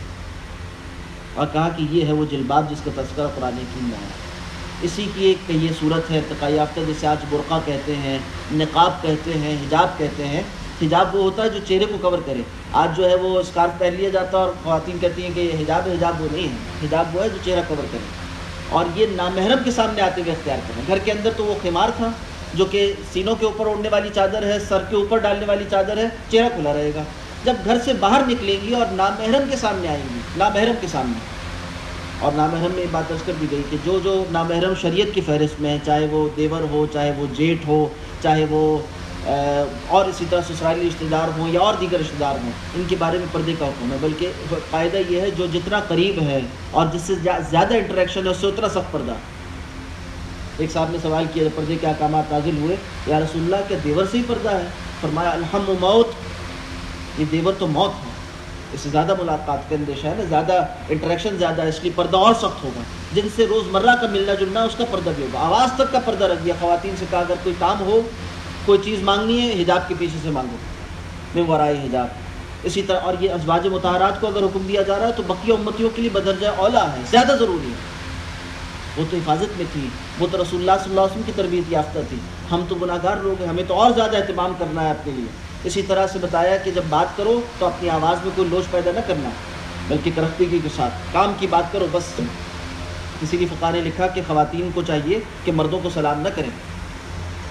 اور کہا کہ یہ ہے وہ جلباب جس کا تذکرہ قرآن حکیم میں آیا. اسی کی ایک یہ صورت ہے ارتقاء یافتہ، جسے آج برقع کہتے ہیں، نقاب کہتے ہیں، حجاب کہتے ہیں. حجاب وہ ہوتا ہے جو چہرے کو کور کرے. آج جو ہے وہ اسکارف پہن لیا جاتا ہے اور خواتین کہتی ہیں کہ یہ حجاب ہے. حجاب وہ نہیں ہے. حجاب وہ ہے جو چہرہ کور کرے. اور یہ نامحرم کے سامنے آتے ہوئے اختیار کریں. گھر کے اندر تو وہ خمار تھا جو کہ سینوں کے اوپر اوڑھنے والی چادر ہے، سر کے اوپر ڈالنے والی چادر ہے، چہرہ کھلا رہے گا. جب گھر سے باہر نکلیں گی اور نامحرم کے سامنے آئیں گی، نامحرم کے سامنے. اور نامحرم میں یہ بات درج کر دی گئی کہ جو نامحرم شریعت کی فہرست میں ہے، چاہے وہ دیور ہو، چاہے وہ جیٹھ ہو، چاہے وہ اور اسی طرح سسرالی رشتہ دار ہوں یا اور دیگر رشتہ دار ہوں، ان کے بارے میں پردے کا حکم ہے. بلکہ قاعدہ یہ ہے جو جتنا قریب ہے اور جس سے زیادہ انٹریکشن ہے اس سے اتنا سخت پردہ. ایک صاحب نے سوال کیا پردے کے احکامات نازل ہوئے، یا رسول اللہ کیا دیور سے ہی پردہ ہے؟ فرمایا الحم موت، یہ دیور تو موت ہے، اس سے زیادہ ملاقات کا اندیشہ ہے نا، زیادہ انٹریکشن زیادہ ہے، اس لیے پردہ اور سخت ہوگا. جن سے روزمرہ کا ملنا جلنا اس کا پردہ بھی ہوگا. آواز تک کا پردہ رکھ دیا. خواتین سے کہا اگر کوئی کام ہو، کوئی چیز مانگنی ہے، حجاب کے پیچھے سے مانگو، من وراء حجاب. اسی طرح اور یہ ازواج مطہرات کو اگر حکم دیا جا رہا ہے تو بقیہ امتیوں کے لیے بدرجہ اولیٰ ہے، زیادہ ضروری ہے. وہ تو حفاظت میں تھی، وہ تو رسول اللہ صلی اللہ علیہ وسلم کی تربیت یافتہ تھی. ہم تو گناہ گار لوگ ہیں، ہمیں تو اور زیادہ اہتمام کرنا ہے اپنے لیے. اسی طرح سے بتایا کہ جب بات کرو تو اپنی آواز میں کوئی لوچ پیدا نہ کرنا، بلکہ کرختگی کے ساتھ کام کی بات کرو بس. اسی لیے فقہ نے لکھا کہ خواتین کو چاہیے کہ مردوں کو سلام نہ کریں.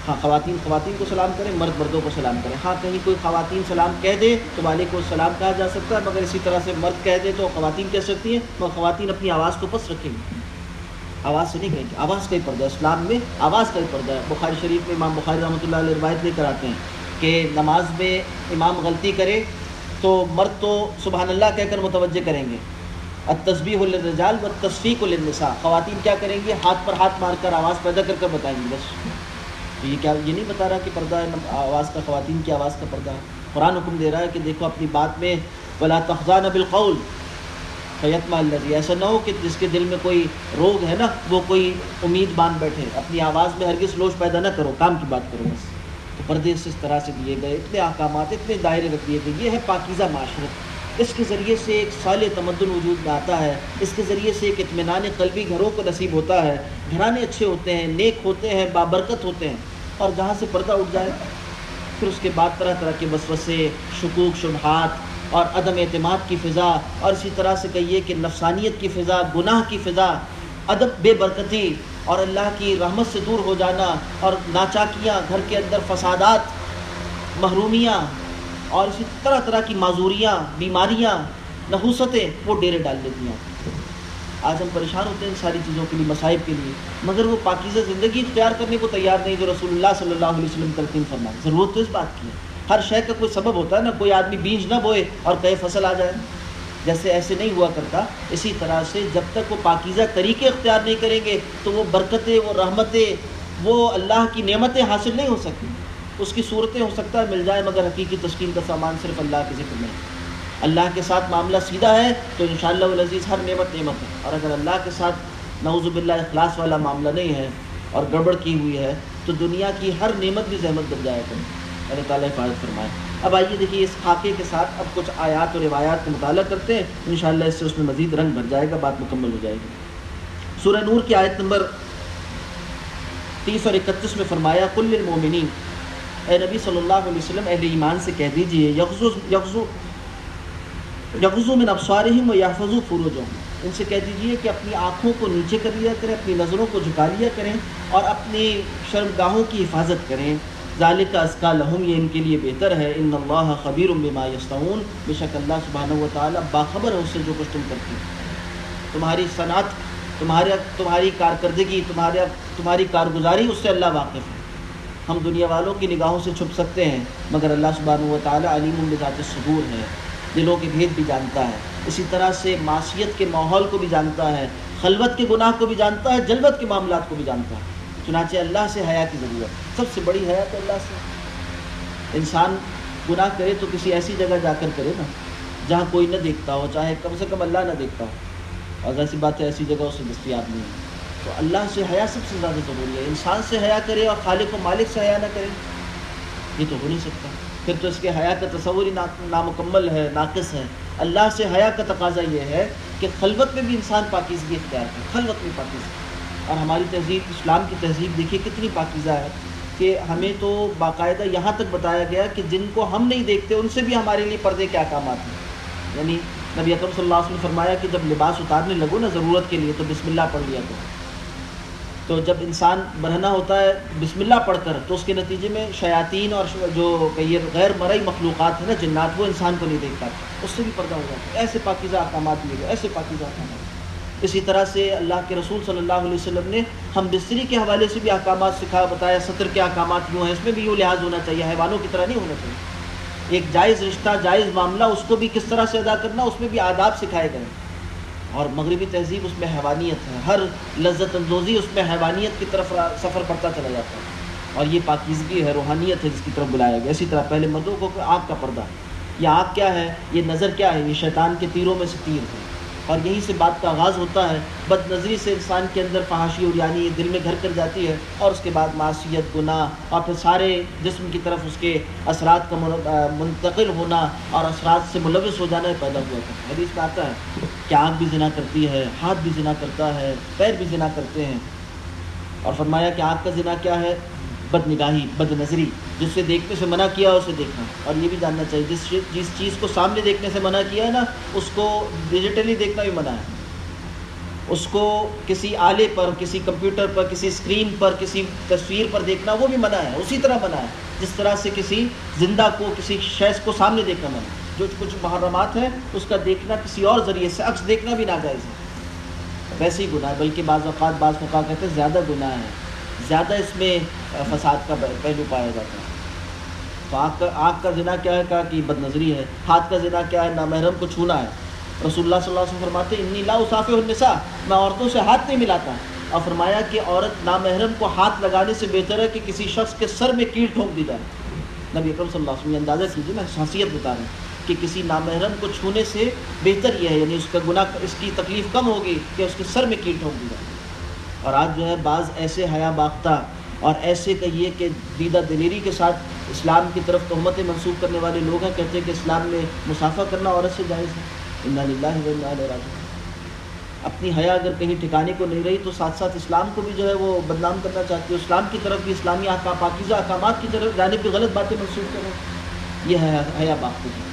ہاں خواتین کو سلام کریں، مرد مردوں کو سلام کریں. ہاں کہیں کوئی خواتین سلام کہہ دے تو وعلیکم السلام کہا جا سکتا ہے، مگر اسی طرح سے مرد کہہ دے تو خواتین کہہ سکتی ہیں، مگر خواتین اپنی آواز کو پس رکھیں گی، آواز سے نہیں کہیں گے. آواز کا ہی پردہ ہے اسلام میں، آواز کا ہی پردہ ہے. بخاری شریف میں امام بخاری رحمۃ اللہ علیہ روایت لے کر آتے ہیں کہ نماز میں امام غلطی کرے تو مرد تو سبحان اللہ کہہ کر متوجہ کریں گے، التسبیح للرجال والتصفیق للنساء، خواتین کیا کریں گی؟ ہاتھ پر ہاتھ مار کر آواز پیدا کر بتائیں گی. بس یہ نہیں بتا رہا کہ پردہ ہے آواز کا، خواتین کی آواز کا پردہ ہے. قرآن حکم دے رہا ہے کہ دیکھو اپنی بات میں ولا تخضعن بالقول فیطمع الذی، ایسا نہ ہو کہ جس کے دل میں کوئی روگ ہے نا وہ کوئی امید باندھ بیٹھے. اپنی آواز میں ہرگز لوچ پیدا نہ کرو، کام کی بات کرو بس. تو پردے اس طرح سے دیے گئے، اتنے احکامات، اتنے دائرے رکھ دیے گئے. یہ ہے پاکیزہ معاشرت. اس کے ذریعے سے ایک صالح تمدن وجود میں آتا ہے، اس کے ذریعے سے ایک اطمینان قلبی گھروں کو نصیب ہوتا ہے. گھرانے اچھے ہوتے ہیں، نیک ہوتے ہیں، بابرکت ہوتے ہیں. اور جہاں سے پردہ اٹھ جائے پھر اس کے بعد طرح طرح کے وسوسے، شکوک شبہات اور عدم اعتماد کی فضا، اور اسی طرح سے کہیے کہ نفسانیت کی فضا، گناہ کی فضا، ادب بے برکتی اور اللہ کی رحمت سے دور ہو جانا، اور ناچاکیاں، گھر کے اندر فسادات، محرومیاں، اور اسی طرح طرح کی معذوریاں، بیماریاں، نحوستیں وہ ڈیرے ڈال لیتی ہیں. آج ہم پریشان ہوتے ہیں ان ساری چیزوں کے لیے، مصائب کے لیے، مگر وہ پاکیزہ زندگی اختیار کرنے کو تیار نہیں جو رسول اللہ صلی اللہ علیہ وسلم تلقین فرمائے. ضرورت تو اس بات کی ہے. ہر شے کا کوئی سبب ہوتا ہے نا، کوئی آدمی بیج نہ بوئے اور کہے فصل آ جائے. جیسے ایسے نہیں ہوا کرتا، اسی طرح سے جب تک وہ پاکیزہ طریقے اختیار نہیں کریں گے تو وہ برکتیں، وہ رحمتیں، وہ اللہ کی نعمتیں حاصل نہیں ہو سکتی. اس کی صورتیں ہو سکتا ہے مل جائے، مگر حقیقی تسکین کا سامان صرف اللہ کے ذکر میں ہے. اللہ کے ساتھ معاملہ سیدھا ہے تو انشاءاللہ العزیز ہر نعمت ہے. اور اگر اللہ کے ساتھ نعوذ باللہ اخلاص والا معاملہ نہیں ہے اور گڑبڑ کی ہوئی ہے تو دنیا کی ہر نعمت بھی زحمت بن جائے گا. اللہ تعالیٰ حفاظت فرمائے. اب آئیے دیکھیے اس خاکے کے ساتھ اب کچھ آیات اور روایات کا مطالعہ کرتے ہیں، انشاءاللہ اس سے اس میں مزید رنگ بھر جائے گا، بات مکمل ہو جائے گی. سورہ نور کی آیت نمبر 30 اور 31 میں فرمایا قل للمؤمنین، اے نبی صلی اللہ علیہ وسلم اہل ایمان سے کہہ دیجئے یغضوا من ابصارہم ویحفظوا فروجہم، ان سے کہہ دیجئے کہ اپنی آنکھوں کو نیچے کر لیا کریں، اپنی نظروں کو جھکا لیا کریں اور اپنی شرمگاہوں کی حفاظت کریں. ذالک ازکی لہم، یہ ان کے لیے بہتر ہے. ان اللہ خبیر بما یصنعون، بے شک اللہ سبحانہ و تعالیٰ باخبر ہے اس سے جو کچھ تم کرتے ہیں. تمہاری صنعت، تمہاری کارکردگی، تمہاری کارگزاری، اس سے اللہ واقف ہے. ہم دنیا والوں کی نگاہوں سے چھپ سکتے ہیں مگر اللہ سبحانہ و تعالیٰ علیم بذات الصدور ہے، دلوں کے بھید بھی جانتا ہے. اسی طرح سے معصیت کے ماحول کو بھی جانتا ہے، خلوت کے گناہ کو بھی جانتا ہے، جلوت کے معاملات کو بھی جانتا ہے. چنانچہ اللہ سے حیا کی ضرورت، سب سے بڑی حیا تو اللہ سے. انسان گناہ کرے تو کسی ایسی جگہ جا کر کرے نا جہاں کوئی نہ دیکھتا ہو، چاہے کم سے کم اللہ نہ دیکھتا ہو، اور ایسی بات ہے ایسی جگہ اسے دستیاب نہیں ہے. تو اللہ سے حیا سب سے زیادہ ضروری ہے. انسان سے حیا کرے اور خالق و مالک سے حیا نہ کرے، یہ تو ہو نہیں سکتا. پھر تو اس کے حیا کا تصور ہی نامکمل ہے، ناقص ہے. اللہ سے حیا کا تقاضا یہ ہے کہ خلوت میں بھی انسان پاکیزگی اختیار کرے، خلوت میں پاکیزگی. اور ہماری تہذیب، اسلام کی تہذیب دیکھیے کتنی پاکیزہ ہے کہ ہمیں تو باقاعدہ یہاں تک بتایا گیا کہ جن کو ہم نہیں دیکھتے ان سے بھی ہمارے لیے پردے کے احکامات ہیں. یعنی نبی اکرم صلی اللہ علیہ وسلم نے فرمایا کہ جب لباس اتارنے لگو نا ضرورت کے لیے تو بسم اللہ پڑھ لیا کرو. تو جب انسان برہنہ ہوتا ہے بسم اللہ پڑھ کر تو اس کے نتیجے میں شیاطین اور جو کہیے غیر مرئی مخلوقات ہیں نا، جنات، وہ انسان کو نہیں دیکھ پاتے، اس سے بھی پردہ ہو جاتا ہے. ایسے پاکیزہ احکامات لیے گئے، ایسے پاکیزہ احکامات. اسی طرح سے اللہ کے رسول صلی اللہ علیہ وسلم نے ہم بستری کے حوالے سے بھی احکامات سکھا بتایا. ستر کے احکامات یوں ہیں، اس میں بھی یوں لحاظ ہونا چاہیے، حیوانوں کی طرح نہیں ہونا چاہیے. ایک جائز رشتہ، جائز معاملہ، اس کو بھی کس طرح سے ادا کرنا، اس میں بھی آداب سکھائے گئے. اور مغربی تہذیب اس میں حیوانیت ہے، ہر لذت اندوزی اس میں حیوانیت کی طرف سفر پڑتا چلا جاتا ہے. اور یہ پاکیزگی ہے، روحانیت ہے جس کی طرف بلایا گیا. اسی طرح پہلے مردوں کو آنکھ کا پردہ، یہ آنکھ کیا ہے، یہ نظر کیا ہے، یہ شیطان کے تیروں میں سے تیر ہے. اور یہیں سے بات کا آغاز ہوتا ہے. بد نظری سے انسان کے اندر فحاشی اور یعنی دل میں گھر کر جاتی ہے، اور اس کے بعد معصیت، گناہ، اور پھر سارے جسم کی طرف اس کے اثرات کا منتقل ہونا اور اثرات سے ملوث ہو جانا پیدا ہوا تھا. حدیث میں آتا ہے کہ آنکھ بھی زنا کرتی ہے، ہاتھ بھی زنا کرتا ہے، پیر بھی زنا کرتے ہیں. اور فرمایا کہ آنکھ کا زنا کیا ہے، بد نگاہی، بد نظری، جس سے دیکھنے سے منع کیا اسے دیکھنا. اور یہ بھی جاننا چاہیے جس چیز کو سامنے دیکھنے سے منع کیا ہے نا، اس کو ڈیجیٹلی دیکھنا بھی منع ہے. اس کو کسی آلے پر، کسی کمپیوٹر پر، کسی اسکرین پر، کسی تصویر پر دیکھنا وہ بھی منع ہے، اسی طرح منع ہے جس طرح سے کسی زندہ کو، کسی شخص کو سامنے دیکھنا منع ہے۔ جو کچھ محرمات ہیں اس کا دیکھنا کسی اور ذریعے سے، عکس دیکھنا بھی ناجائز ہے، ویسے ہی گناہ ہے، بلکہ بعض اوقات بعض فقہا کہتے ہیں زیادہ گناہ ہے، زیادہ اس میں فساد کا پہلو پایا جاتا ہے۔ تو آنکھ کا زنا کیا ہے؟ کہا کہ بد نظری ہے۔ ہاتھ کا زنا کیا ہے؟ نامحرم کو چھونا ہے۔ رسول اللہ صلی اللہ علیہ وسلم فرماتے ہیں انی لا اصافح النساء، میں عورتوں سے ہاتھ نہیں ملاتا، اور فرمایا کہ عورت نامحرم کو ہاتھ لگانے سے بہتر ہے کہ کسی شخص کے سر میں کیل ٹھونک دی جائے۔ نبی اکرم صلی اللہ علیہ وسلم، اندازہ کیجیے، میں حیثیت بتا رہا ہوں کہ کسی نامحرم کو چھونے سے بہتر یہ ہے، یعنی اس کا گناہ، اس کی تکلیف کم ہوگی کہ اس کے سر میں کیل ٹھونک دی جائے۔ اور آج جو ہے بعض ایسے حیا باختہ اور ایسے کہیے کہ دیدہ دلیری کے ساتھ اسلام کی طرف تہمتیں منسوب کرنے والے لوگ ہیں، کہتے ہیں کہ اسلام میں مصافحہ کرنا عورت سے جائز ہے۔ انا للہ و انا الیہ راجعون۔ اپنی حیا اگر کہیں ٹھکانے کو نہیں رہی تو ساتھ ساتھ اسلام کو بھی جو ہے وہ بدنام کرنا چاہتی ہے، اسلام کی طرف بھی، اسلامی پاکیزہ احکامات کی طرف جانب بھی غلط باتیں منسوب کریں، یہ ہے حیا باختگی۔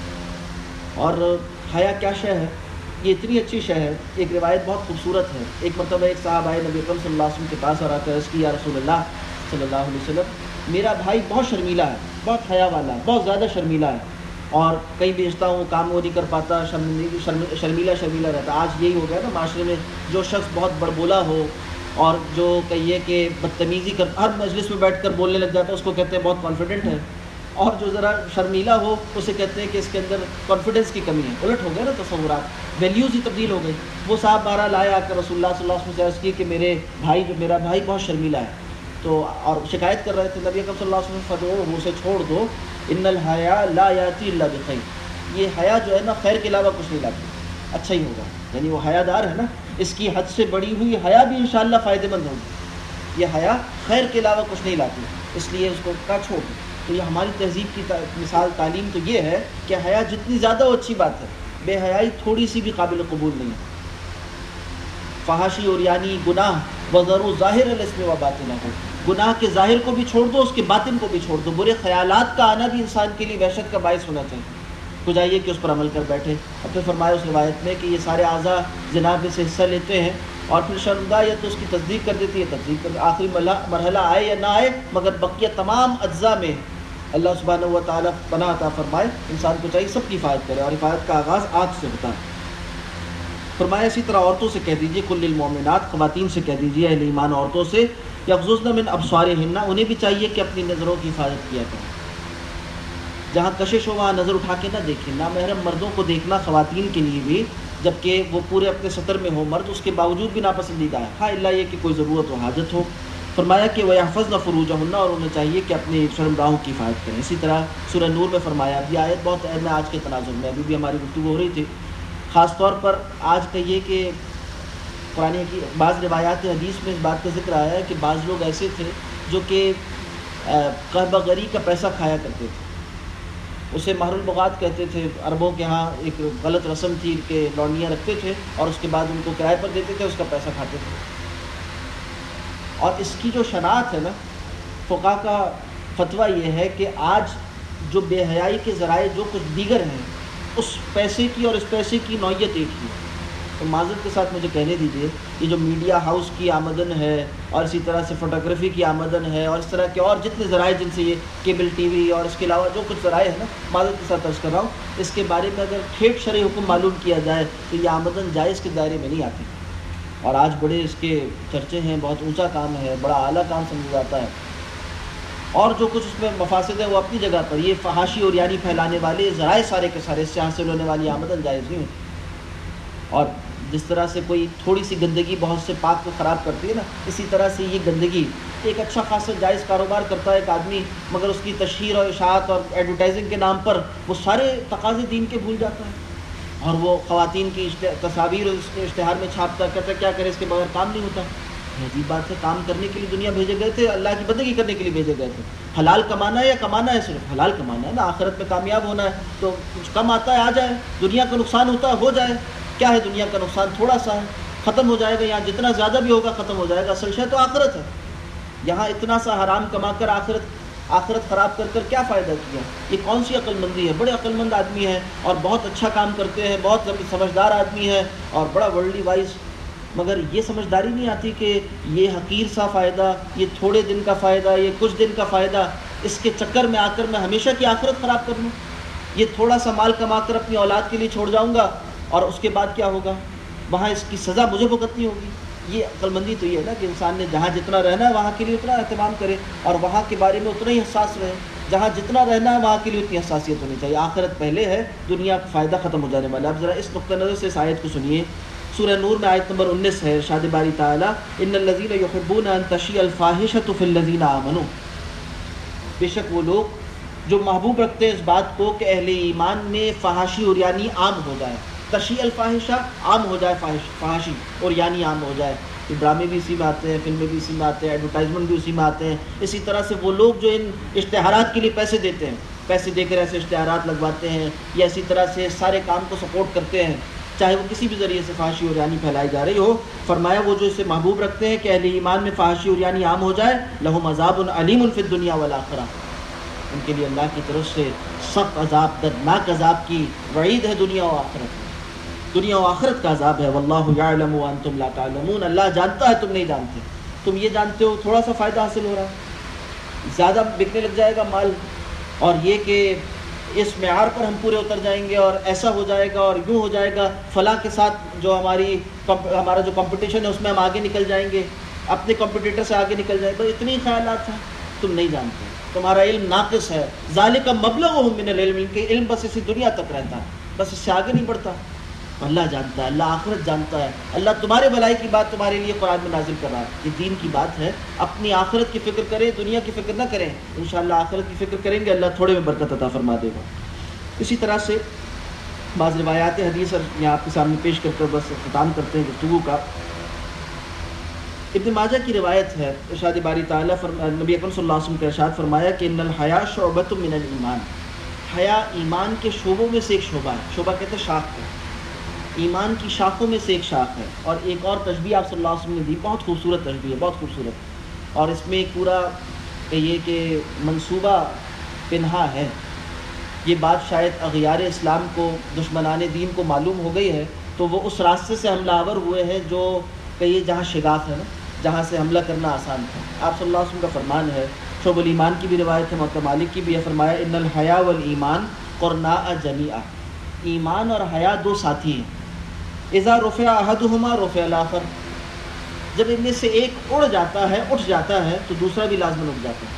اور حیا کیا شے ہے؟ یہ اتنی اچھی شے ہے، ایک روایت بہت خوبصورت ہے۔ ایک مرتبہ ایک صاحب آئے نبی اکرم صلی اللہ علیہ وسلم کے پاس اور آ کر عرض کی یا رسول اللہ صلی اللہ علیہ وسلم، میرا بھائی بہت شرمیلا ہے، بہت حیا والا ہے، بہت زیادہ شرمیلا ہے، اور کہیں بھیجتا ہوں کام وہ نہیں کر پاتا، شرمیلا رہتا۔ آج یہی ہو گیا نا معاشرے میں، جو شخص بہت بڑبولا ہو اور جو کہیے کہ بدتمیزی کر، ہر مجلس میں بیٹھ کر بولنے لگ جاتا ہے، اس کو کہتے ہیں بہت کانفیڈنٹ ہے، اور جو ذرا شرمیلا ہو اسے کہتے ہیں کہ اس کے اندر کانفیڈنس کی کمی ہے۔ الٹ ہو گیا نا تصورات، ویلیوز ہی تبدیل ہو گئی۔ وہ صاحب بہرحال آئے، آ کر رسول اللہ صلی اللہ علیہ وسلم سے عرض کی کہ میرا بھائی بہت شرمیلا ہے، تو اور شکایت کر رہے تھے۔ نبی اکرم صلی اللہ علیہ وسلم فدعوہ، اسے چھوڑ دو، ان الحیاء لا یاتی الا بخیر، یہ حیا جو ہے نا خیر کے علاوہ کچھ نہیں لاتی، اچھا ہی ہوگا، یعنی وہ حیا دار ہے نا، اس کی حد سے بڑی ہوئی حیا بھی انشاءاللہ فائدہ مند ہوگی۔ یہ حیا خیر کے علاوہ کچھ نہیں لاتی، اس لیے اس کو کا چھوڑ دو۔ تو یہ ہماری تہذیب کی مثال، تعلیم تو یہ ہے کہ حیا جتنی زیادہ وہ اچھی بات ہے، بے حیائی تھوڑی سی بھی قابل قبول نہیں ہے۔ فحاشی اور یعنی گناہ وذروا ظاہر الاسم و باطنہ، گناہ کے ظاہر کو بھی چھوڑ دو، اس کے باطن کو بھی چھوڑ دو۔ برے خیالات کا آنا بھی انسان کے لیے وحشت کا باعث ہونا چاہیے، کو چاہیے کہ اس پر عمل کر بیٹھے۔ اب پھر فرمایا اس روایت میں کہ یہ سارے اعضاء زنا میں سے حصہ لیتے ہیں، اور پھر شرمگاہ یا تو اس کی تصدیق کر دیتی ہے، تصدیق کر آخری مرحلہ آئے یا نہ آئے، مگر بقیہ تمام اجزاء میں اللہ سبحانہ و تعالیٰ پناہ عطا فرمائے۔ انسان کو چاہیے سب کی حفاظت کرے، اور حفاظت کا آغاز آنکھ سے ہوتا ہے۔ فرمایا اسی طرح عورتوں سے کہہ دیجیے، کل للمؤمنات، خواتین سے کہہ دیجیے، اہل ایمان عورتوں سے، یغضضن من ابصارہن، انہیں بھی چاہیے کہ اپنی نظروں کی حفاظت کیا کریں، جہاں کشش ہو وہاں نظر اٹھا کے نہ دیکھیں۔ نامحرم مردوں کو دیکھنا خواتین کے لیے بھی، جبکہ وہ پورے اپنے سطر میں ہو مرد، اس کے باوجود بھی ناپسندیدہ ہے، ہاں اللہ یہ کہ کوئی ضرورت و حاجت ہو۔ فرمایا کہ وَيَحْفَظْنَ فُرُوجَهُنَّ، اور انہیں چاہیے کہ اپنے شرمگاہوں کی حفاظت کریں۔ اسی طرح سورہ نور میں فرمایا، یہ آیت بہت اہم ہے آج کے تناظر میں، ابھی بھی ہماری گفتگو ہو رہی تھی، خاص طور پر آج کہیے کہ قرآن کی بعض روایات حدیث میں اس بات کا ذکر آیا ہے کہ بعض لوگ ایسے تھے جو کہ قربہ غری کا پیسہ کھایا کرتے تھے، اسے مہر البغات کہتے تھے۔ عربوں کے ہاں ایک غلط رسم تھی کہ لونڈیاں رکھتے تھے اور اس کے بعد ان کو کرائے پر دیتے تھے، اس کا پیسہ کھاتے تھے۔ اور اس کی جو شناعت ہے نا، فقہا کا فتویٰ یہ ہے کہ آج جو بے حیائی کے ذرائع جو کچھ دیگر ہیں، اس پیسے کی اور اس پیسے کی نوعیت ایک ہی ہے۔ تو معذرت کے ساتھ مجھے کہنے دیجیے، یہ جو میڈیا ہاؤس کی آمدن ہے، اور اسی طرح سے فوٹوگرافی کی آمدن ہے، اور اس طرح کے اور جتنے ذرائع جن سے یہ کیبل ٹی وی اور اس کے علاوہ جو کچھ ذرائع ہے نا، معذرت کے ساتھ عرض کر رہا ہوں، اس کے بارے میں اگر ٹھیک شرعی حکم معلوم کیا جائے تو یہ آمدن جائز کے دائرے میں نہیں آتی، اور آج بڑے اس کے چرچے ہیں، بہت اونچا کام ہے، بڑا اعلیٰ کام سمجھا جاتا ہے، اور جو کچھ اس میں مفاسد ہیں وہ اپنی جگہ پر، یہ فحاشی اور یعنی پھیلانے والے ذرائع سارے کے سارے اس سے حاصل ہونے والی آمدن جائز نہیں ہوتی۔ اور جس طرح سے کوئی تھوڑی سی گندگی بہت سے پاک کو خراب کرتی ہے نا، اسی طرح سے یہ گندگی ایک اچھا خاصا جائز کاروبار کرتا ہے ایک آدمی، مگر اس کی تشہیر اور اشاعت اور ایڈورٹائزنگ کے نام پر وہ سارے تقاضے دین کے بھول جاتا ہے، اور وہ خواتین کی تصاویر اس کے اشتہار میں چھاپتا ہے، کہتا ہے کیا کرے اس کے بغیر کام نہیں ہوتا۔ یہ عجیب بات ہے، کام کرنے کے لیے دنیا بھیجے گئے تھے، اللہ کی بندگی کرنے کے لیے بھیجے گئے تھے۔ حلال کمانا ہے یا کمانا ہے؟ صرف حلال کمانا ہے نا، آخرت میں کامیاب ہونا ہے، تو کچھ کم آتا ہے آ جائے، دنیا کا نقصان ہوتا ہے ہو جائے، کیا ہے دنیا کا نقصان؟ تھوڑا سا ہے، ختم ہو جائے گا، یہاں جتنا زیادہ بھی ہوگا ختم ہو جائے گا، اصل شے تو آخرت ہے۔ یہاں اتنا سا حرام کما کر آخرت خراب کر کر کیا فائدہ کیا؟ یہ کون سی عقل مندی ہے؟ بڑے عقل مند آدمی ہیں اور بہت اچھا کام کرتے ہیں، بہت سمجھدار آدمی ہے اور بڑا ورلڈلی وائز، مگر یہ سمجھداری نہیں آتی کہ یہ حقیر سا فائدہ، یہ تھوڑے دن کا فائدہ، یہ کچھ دن کا فائدہ، اس کے چکر میں آ کر میں ہمیشہ کی آخرت خراب کر لوں. یہ تھوڑا سا مال کما کر اپنی اولاد کے لیے چھوڑ جاؤں گا اور اس کے بعد کیا ہوگا؟ وہاں اس کی سزا مجھے بھگتنی ہوگی. یہ عقل مندی تو یہ ہے نا کہ انسان نے جہاں جتنا رہنا ہے وہاں کے لیے اتنا اہتمام کرے اور وہاں کے بارے میں اتنا ہی حساس رہے. جہاں جتنا رہنا ہے وہاں کے لیے اتنی حساسیت ہونی چاہیے. آخرت پہلے ہے، دنیا کا فائدہ ختم ہو جانے والا ہے. اب ذرا اس نقطہ نظر سے اس آیت کو سنیے. سورہ نور میں آیت نمبر 19 ہے. ارشاد باری تعالیٰ ان الذین یحبون ان تشیع الفاحشۃ فی الذین آمنوا، بے شک وہ لوگ جو محبوب رکھتے ہیں اس بات کو کہ اہل ایمان میں فحاشی اور یعنی عام ہو جائے. تشیع الفاحشہ عام ہو جائے، فحاشی اور یعنی عام ہو جائے. ڈرامے بھی اسی میں آتے ہیں، فلمیں بھی اسی میں آتے ہیں، ایڈورٹائزمنٹ بھی اسی میں آتے ہیں. اسی طرح سے وہ لوگ جو ان اشتہارات کے لیے پیسے دیتے ہیں، پیسے دے کر ایسے اشتہارات لگواتے ہیں یا اسی طرح سے سارے کام کو سپورٹ کرتے ہیں، چاہے وہ کسی بھی ذریعے سے فحاشی اور یعنی پھیلائی جا رہی ہو. فرمایا وہ جو اسے محبوب رکھتے ہیں کہ اہل ایمان میں فحاشی اور یعنی عام ہو جائے، لہم عذاب علیم فی الدنیا والآخرہ، ان کے لیے اللہ کی طرف سے سخت عذاب، دردناک عذاب کی وعید ہے دنیا و آخرت. دنیا و آخرت کا عذاب ہے. واللہ یعلم وانتم لا تعلمون، اللہ جانتا ہے تم نہیں جانتے. تم یہ جانتے ہو تھوڑا سا فائدہ حاصل ہو رہا ہے، زیادہ بکنے لگ جائے گا مال، اور یہ کہ اس معیار پر ہم پورے اتر جائیں گے اور ایسا ہو جائے گا اور یوں ہو جائے گا، فلاں کے ساتھ جو ہمارا جو کمپٹیشن ہے اس میں ہم آگے نکل جائیں گے، اپنے کمپٹیٹر سے آگے نکل جائیں گے. اتنی خیالات ہیں، تم نہیں جانتے، تمہارا علم ناقص ہے. ذالک مبلغہم من العلم، کہ علم بس اسی دنیا تک رہتا ہے، بس اس سے آگے نہیں بڑھتا. اللہ جانتا ہے، اللہ آخرت جانتا ہے. اللہ تمہارے بھلائی کی بات تمہارے لیے قرآن میں نازل کر رہا ہے. یہ دین کی بات ہے. اپنی آخرت کی فکر کریں، دنیا کی فکر نہ کریں. انشاءاللہ آخرت کی فکر کریں گے، اللہ تھوڑے میں برکت عطا فرما دے گا. اسی طرح سے بعض روایات حدیث یہاں آپ کے سامنے پیش کر بس ختم کرتے ہیں گفتگو کا. ابن ماجہ کی روایت ہے، ارشاد باری تعالیٰ نبی اکرم صلی اللہ علیہ وسلم کا ارشاد فرمایا کہ ان الحیا شعبۃ من الایمان، حیا ایمان کے شعبوں میں سے ایک شعبہ ہے. شعبہ کہتے ہیں شاخ کو، ایمان کی شاخوں میں سے ایک شاخ ہے. اور ایک اور تشبیہ آپ صلی اللہ علیہ وسلم نے دی، بہت خوبصورت تشبیہ ہے، بہت خوبصورت. اور اس میں پورا یہ کہ منصوبہ پنہا ہے. یہ بات شاید اغیار اسلام کو، دشمنان دین کو معلوم ہو گئی ہے، تو وہ اس راستے سے حملہ آور ہوئے ہیں جو کہ یہ جہاں شگاف ہے نا، جہاں سے حملہ کرنا آسان ہے. آپ صلی اللہ علیہ وسلم کا فرمان ہے، شعب الایمان کی بھی روایت ہے، موطا مالک کی بھی ہے، فرمایا ان الحیا والایمان قرناء جمیعا، ایمان اور حیا دو ساتھی ہیں. اذا رفع احدهما رفع الاخر، جب ان میں سے ایک اٹھ جاتا ہے تو دوسرا بھی لازماً اٹھ جاتا ہے.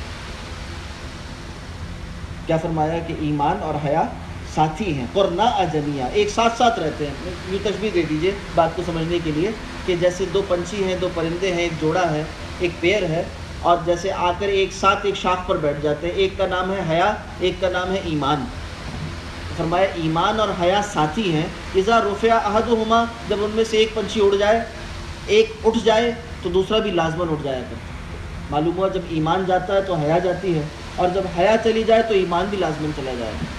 کیا فرمایا کہ ایمان اور حیا ساتھی ہیں، قرناء جمیعا، ایک ساتھ ساتھ رہتے ہیں. یوں تشبیہ دے دیجئے بات کو سمجھنے کے لیے کہ جیسے دو پنچھی ہیں، دو پرندے ہیں، ایک جوڑا ہے، ایک پیر ہے، اور جیسے آ کر ایک ساتھ ایک شاخ پر بیٹھ جاتے ہیں. ایک کا نام ہے حیا، ایک کا نام ہے ایمان. فرمایا ایمان اور حیا ساتھی ہیں. اذا رفع احدهما، جب ان میں سے ایک پنچھی اڑ جائے، ایک اٹھ جائے تو دوسرا بھی لازماً اٹھ جایا کرتا. معلوم ہوا جب ایمان جاتا ہے تو حیا جاتی ہے، اور جب حیا چلی جائے تو ایمان بھی لازماً چلا جائے گا.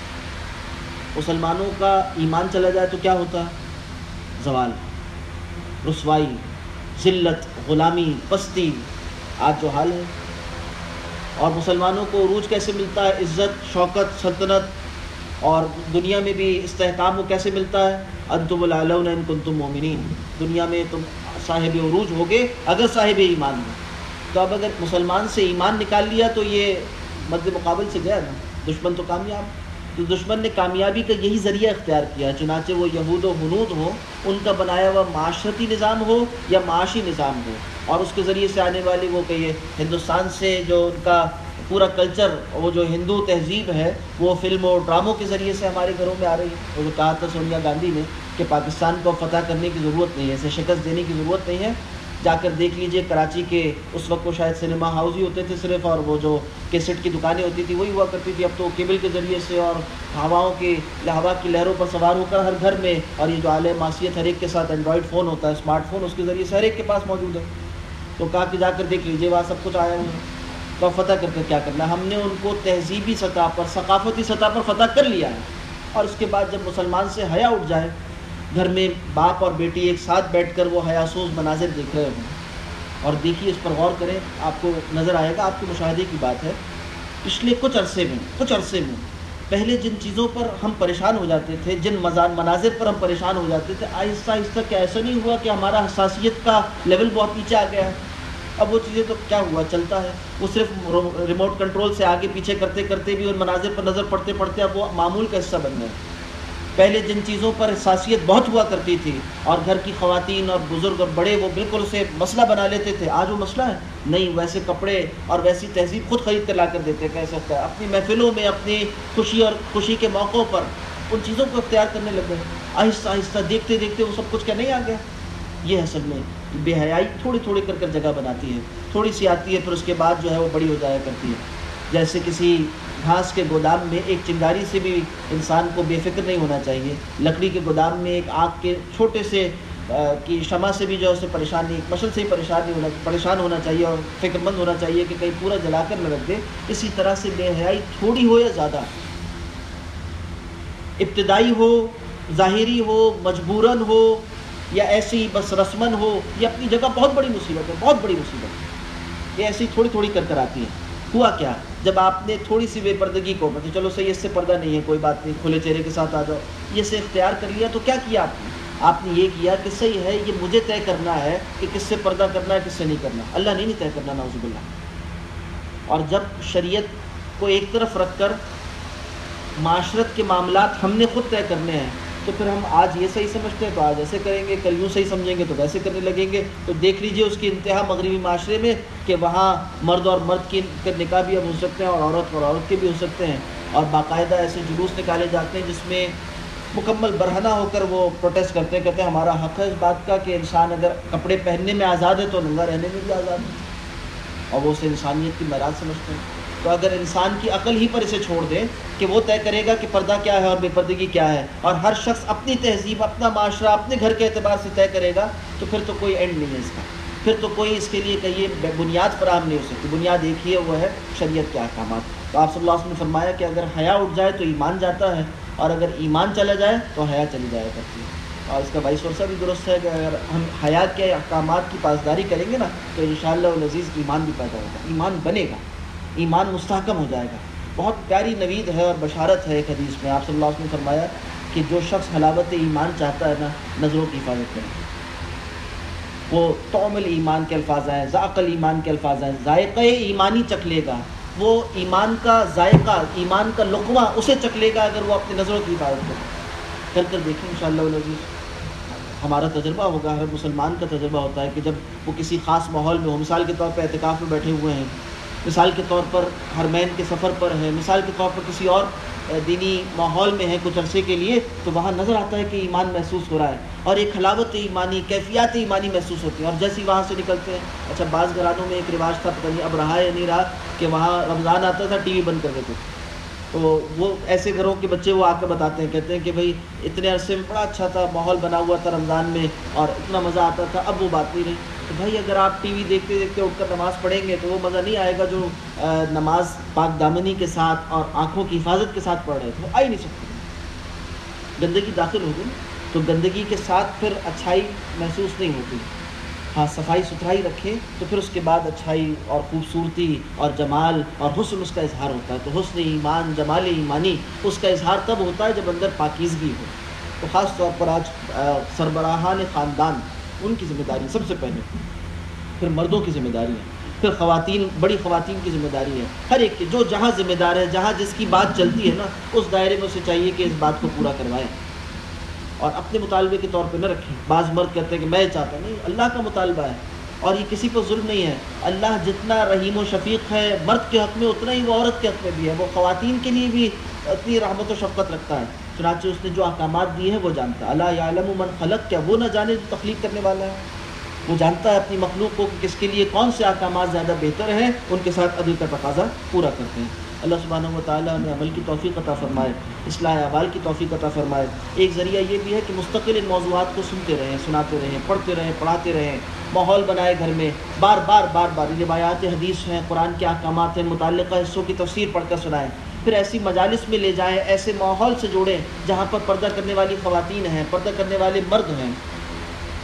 مسلمانوں کا ایمان چلا جائے تو کیا ہوتا ہے؟ زوال، رسوائی، ذلت، غلامی، پستی. آج جو حال ہے. اور مسلمانوں کو عروج کیسے ملتا ہے؟ عزت، شوکت، سلطنت، اور دنیا میں بھی استحکام کو کیسے ملتا ہے؟ انتم الاعلون ان کنتم مومنین، دنیا میں تم صاحب عروج ہوگے اگر صاحب ایمان ہو. تو اب اگر مسلمان سے ایمان نکال لیا تو یہ مد مقابل سے گیا نا، دشمن تو کامیاب. تو دشمن نے کامیابی کا یہی ذریعہ اختیار کیا، چنانچہ وہ یہود و ہنود ہو، ان کا بنایا ہوا معاشرتی نظام ہو یا معاشی نظام ہو، اور اس کے ذریعے سے آنے والی وہ کہ یہ ہندوستان سے جو ان کا پورا کلچر، وہ جو ہندو تہذیب ہے، وہ فلم اور ڈراموں کے ذریعے سے ہمارے گھروں میں آ رہی ہے. وہ جو کہا تھا سونیا گاندھی نے کہ پاکستان کو فتح کرنے کی ضرورت نہیں ہے، اسے شکست دینے کی ضرورت نہیں ہے. جا کر دیکھ لیجئے کراچی کے اس وقت کو شاید سنیما ہاؤس ہی ہوتے تھے صرف، اور وہ جو کیسٹ کی دکانیں ہوتی تھی وہی ہوا کرتی تھی. اب تو کیبل کے ذریعے سے اور ہوا کی لہروں پر سوار ہو کر ہر گھر میں، اور یہ جو اعلی معاشیت ہر ایک کے ساتھ اینڈرائڈ فون ہوتا ہے، اسمارٹ فون، اس کے ذریعے سے ہر ایک کے پاس موجود ہے. تو کہا کہ جا کر دیکھ لیجئے وہاں سب کچھ آیا ہوا ہے. تو فتح کر کے کیا کرنا ہے؟ ہم نے ان کو تہذیبی سطح پر، ثقافتی سطح پر فتح کر لیا ہے. اور اس کے بعد جب مسلمان سے حیا اٹھ جائے، گھر میں باپ اور بیٹی ایک ساتھ بیٹھ کر وہ حیاسوز مناظر دیکھ رہے ہوں، اور دیکھیے اس پر غور کریں، آپ کو نظر آئے گا، آپ کے مشاہدے کی بات ہے. پچھلے کچھ عرصے میں پہلے جن چیزوں پر ہم پریشان ہو جاتے تھے، جن مناظر پر ہم پریشان ہو جاتے تھے، آہستہ آہستہ کیا ایسا نہیں ہوا کہ ہمارا حساسیت کا لیول بہت نیچے آ گیا ہے؟ اب وہ چیزیں تو کیا ہوا، چلتا ہے، وہ صرف ریموٹ کنٹرول سے آگے پیچھے کرتے کرتے بھی ان مناظر پر نظر پڑتے پڑتے اب وہ معمول کا حصہ بن گئے۔ پہلے جن چیزوں پر حساسیت بہت ہوا کرتی تھی اور گھر کی خواتین اور بزرگ اور بڑے وہ بالکل اسے مسئلہ بنا لیتے تھے، آج وہ مسئلہ ہے نہیں، ویسے کپڑے اور ویسی تہذیب خود خرید کر لا کر دیتے ہیں، کہہ سکتا ہے اپنی محفلوں میں، اپنی خوشی کے موقعوں پر ان چیزوں کو اختیار کرنے لگ گئے۔ آہستہ آہستہ دیکھتے دیکھتے وہ سب کچھ کیا نہیں آ گیا۔ یہ اصل میں بے حیائی تھوڑی تھوڑی کر کر جگہ بناتی ہے، تھوڑی سی آتی ہے، پھر اس کے بعد جو ہے وہ بڑی ہو جایا کرتی ہے۔ جیسے کسی گھاس کے گودام میں ایک چنگاری سے بھی انسان کو بے فکر نہیں ہونا چاہیے، لکڑی کے گودام میں ایک آگ کے چھوٹے سے کی شمع سے بھی جو ہے اسے پریشان نہیں، مشل سے ہی پریشان ہونا چاہیے اور فکر مند ہونا چاہیے کہ کہیں پورا جلا کر نہ رکھ دے۔ اسی طرح سے بے حیائی تھوڑی ہو یا زیادہ، ابتدائی ہو، ظاہری ہو، مجبوراً ہو یا ایسی بس رسمن ہو، یہ اپنی جگہ بہت بڑی مصیبت ہے، بہت بڑی مصیبت ہے۔ یہ ایسی تھوڑی تھوڑی کر کر آتی ہے۔ ہوا کیا، جب آپ نے تھوڑی سی بے پردگی کو چلو صحیح، اس سے پردہ نہیں ہے، کوئی بات نہیں، کھلے چہرے کے ساتھ آ جاؤ، یہ سے اختیار کر لیا، تو کیا کیا آپ نے یہ کیا کہ صحیح ہے، یہ مجھے طے کرنا ہے کہ کس سے پردہ کرنا ہے، کس سے نہیں کرنا۔ اللہ نہیں طے کرنا، نعوذ باللہ۔ اور جب شریعت کو ایک طرف رکھ کر معاشرت کے معاملات ہم نے خود طے کرنے ہیں، تو پھر ہم آج یہ صحیح سمجھتے ہیں تو آج ایسے کریں گے، کل یوں صحیح سمجھیں گے تو ویسے کرنے لگیں گے۔ تو دیکھ لیجئے اس کی انتہا مغربی معاشرے میں کہ وہاں مرد اور مرد کے نکاح بھی اب ہو سکتے ہیں اور عورت کے بھی ہو سکتے ہیں، اور باقاعدہ ایسے جلوس نکالے جاتے ہیں جس میں مکمل برہنہ ہو کر وہ پروٹیسٹ کرتے ہیں، کہتے ہیں ہمارا حق ہے اس بات کا کہ انسان اگر کپڑے پہننے میں آزاد ہے تو ننگا رہنے میں بھی آزاد ہے، اور وہ اسے انسانیت کی معراج سمجھتے ہیں۔ تو اگر انسان کی عقل ہی پر اسے چھوڑ دیں کہ وہ طے کرے گا کہ پردہ کیا ہے اور بے پردگی کیا ہے، اور ہر شخص اپنی تہذیب، اپنا معاشرہ اپنے گھر کے اعتبار سے طے کرے گا، تو پھر تو کوئی اینڈ نہیں ہے اس کا، پھر تو کوئی اس کے لیے کہیے بنیاد فراہم نہیں ہو سکتی۔ بنیاد ایک ہی ہے، وہ ہے شریعت کے احکامات۔ تو آپ صلی اللہ علیہ وسلم نے فرمایا کہ اگر حیا اٹھ جائے تو ایمان جاتا ہے، اور اگر ایمان چلا جائے تو حیا چلی جایا کرتی ہے۔ اور اس کا وائس ورثہ بھی درست ہے کہ اگر ہم حیا کے احکامات کی پاسداری کریں گے نا تو انشاءاللہ العزیز ایمان بھی پیدا ہوگا، ایمان بنے گا، ایمان مستحکم ہو جائے گا۔ بہت پیاری نوید ہے اور بشارت ہے ایک حدیث میں، آپ صلی اللہ علیہ وسلم نے فرمایا کہ جو شخص حلاوت ایمان چاہتا ہے نا، نظروں کی حفاظت کرے۔ وہ طعم الایمان کے الفاظ ہیں، ذائق الایمان کے الفاظ ہیں، ذائقہ ایمانی چکھ لے گا، وہ ایمان کا ذائقہ، ایمان کا لقمہ اسے چکھ لے گا اگر وہ اپنی نظروں کی حفاظت کرے۔ کر دیکھیں انشاءاللہ العزیز، ہمارا تجربہ ہوگا، ہر مسلمان کا تجربہ ہوتا ہے کہ جب وہ کسی خاص ماحول میں ہو، مثال کے طور پر اعتکاف میں بیٹھے ہوئے ہیں، مثال کے طور پر حرمین کے سفر پر ہے، مثال کے طور پر کسی اور دینی ماحول میں ہے کچھ عرصے کے لیے، تو وہاں نظر آتا ہے کہ ایمان محسوس ہو رہا ہے اور ایک حلاوت ایمانی، کیفیات ایمانی محسوس ہوتی ہیں، اور جیسے ہی وہاں سے نکلتے ہیں۔ اچھا، بعض گھرانوں میں ایک رواج تھا، پتہ نہیں اب رہا یا نہیں رہا، کہ وہاں رمضان آتا تھا ٹی وی بند کر دیتے تھے، تو وہ ایسے گھروں کے بچے وہ آ کے بتاتے ہیں، کہتے ہیں کہ بھائی اتنے عرصے میں بڑا اچھا تھا، ماحول بنا ہوا تھا رمضان میں اور اتنا مزہ آتا تھا، اب وہ بات نہیں رہی۔ تو بھائی اگر آپ ٹی وی دیکھتے دیکھتے اٹھ کر نماز پڑھیں گے تو وہ مزہ نہیں آئے گا جو نماز پاک دامنی کے ساتھ اور آنکھوں کی حفاظت کے ساتھ پڑھ رہے تھے، وہ آ ہی نہیں سکتی۔ گندگی داخل ہوگی تو گندگی کے ساتھ پھر اچھائی محسوس نہیں ہوتی۔ ہاں، صفائی ستھرائی رکھیں تو پھر اس کے بعد اچھائی اور خوبصورتی اور جمال اور حسن اس کا اظہار ہوتا ہے۔ تو حسن ایمان، جمال ایمانی اس کا اظہار تب ہوتا ہے جب اندر پاکیزگی ہو۔ تو خاص طور پر آج سربراہان خاندان، ان کی ذمہ داری سب سے پہلے، پھر مردوں کی ذمہ داری ہے، پھر خواتین، بڑی خواتین کی ذمہ داری ہے، ہر ایک کی جو جہاں ذمہ دار ہے، جہاں جس کی بات چلتی ہے نا، اس دائرے میں اسے چاہیے کہ اس بات کو پورا کروائے اور اپنے مطالبے کے طور پہ نہ رکھیں۔ بعض مرد کہتے ہیں کہ میں چاہتا نہیں، اللہ کا مطالبہ ہے، اور یہ کسی کو ظلم نہیں ہے۔ اللہ جتنا رحیم و شفیق ہے مرد کے حق میں، اتنا ہی وہ عورت کے حق میں بھی ہے، وہ خواتین کے لیے بھی اتنی رحمت و شفقت رکھتا ہے۔ چنانچہ اس نے جو احکامات دیے ہیں وہ جانتا ہے۔ الا یعلم من خلق، کیا وہ نہ جانے جو تخلیق کرنے والا ہے؟ وہ جانتا ہے اپنی مخلوق کو کہ کس کے لیے کون سے احکامات زیادہ بہتر ہیں، ان کے ساتھ عدل کا تقاضا پورا کرتے ہیں۔ اللہ سبحانہ و تعالیٰ ہمیں عمل کی توفیق عطا فرمائے، اصلاح احوال کی توفیق عطا فرمائے۔ ایک ذریعہ یہ بھی ہے کہ مستقل ان موضوعات کو سنتے رہیں، سناتے رہیں، پڑھتے رہیں، پڑھاتے رہیں، ماحول بنائے گھر میں، بار بار روایات حدیث ہیں، قرآن کے احکامات ہیں، متعلقہ حصوں کی تفسیر پڑھ کر سنائیں، پھر ایسی مجالس میں لے جائیں، ایسے ماحول سے جوڑیں جہاں پر پردہ کرنے والی خواتین ہیں، پردہ کرنے والے مرد ہیں،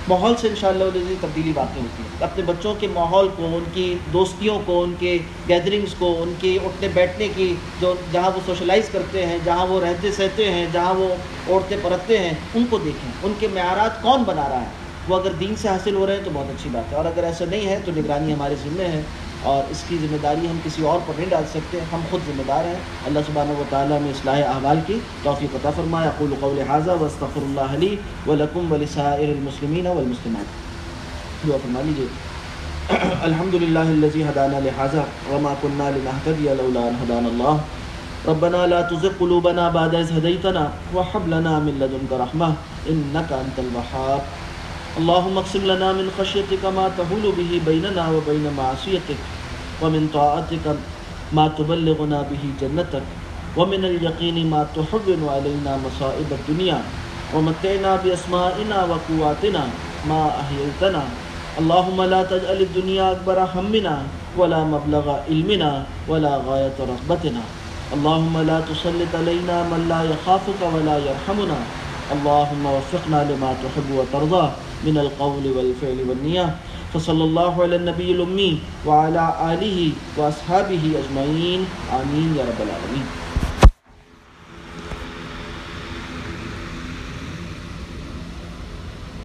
ماحول سے انشاءاللہ تبدیلی واقع ہوتی ہے. اپنے بچوں کے ماحول کو، ان کی دوستیوں کو، ان کے گیدرنگز کو، ان کی اٹھنے بیٹھنے کی جہاں وہ سوشلائز کرتے ہیں، جہاں وہ رہتے سہتے ہیں، جہاں وہ اوڑھتے پرتتے ہیں، ان کو دیکھیں. ان کے معیارات کون بنا رہا ہے؟ وہ اگر دین سے حاصل ہو رہے ہیں تو بہت اچھی بات ہے، اور اگر ایسا نہیں ہے تو نگرانی ہمارے ذمہ ہے، اور اس کی ذمہ داری ہم کسی اور پر نہیں ڈال سکتے، ہم خود ذمہ دار ہیں. اللہ سبحانہ و تعالیٰ میں اصلاح احوال کی توفیق عطا فرمائے. اقول قولی ھذا واستغفر اللہ لی ولکم ولسائر المسلمین والمسلمات. دعا فرما لیجیے. الحمد للہ الذی ھدانا لھذا وما کنا لنہتدی لولا ان ھدانا اللہ ربنا لا تزغ قلوبنا بعد اذ ھدیتنا وہب لنا من لدنک رحمہ انک انت الوہاب. اللهم اقسم لنا من خشيتك ما تحول به بيننا وبين معصيتك ومن طاعتك ما تبلغنا به جنتك ومن اليقين ما تحول علينا مصائب الدنيا ومتعنا بأسمائنا وقواتنا ما أحييتنا. اللهم لا تجعل الدنيا أكبر همنا ولا مبلغ علمنا ولا غاية رغبتنا. اللهم لا تسلط علينا من لا يخافك ولا يرحمنا. اللهم وفقنا لما تحب وترضى من القول والفعل والنية. فصلى الله على النبي الأمي وعلى آله وأصحابه أجمعين. آمين يا رب العالمين.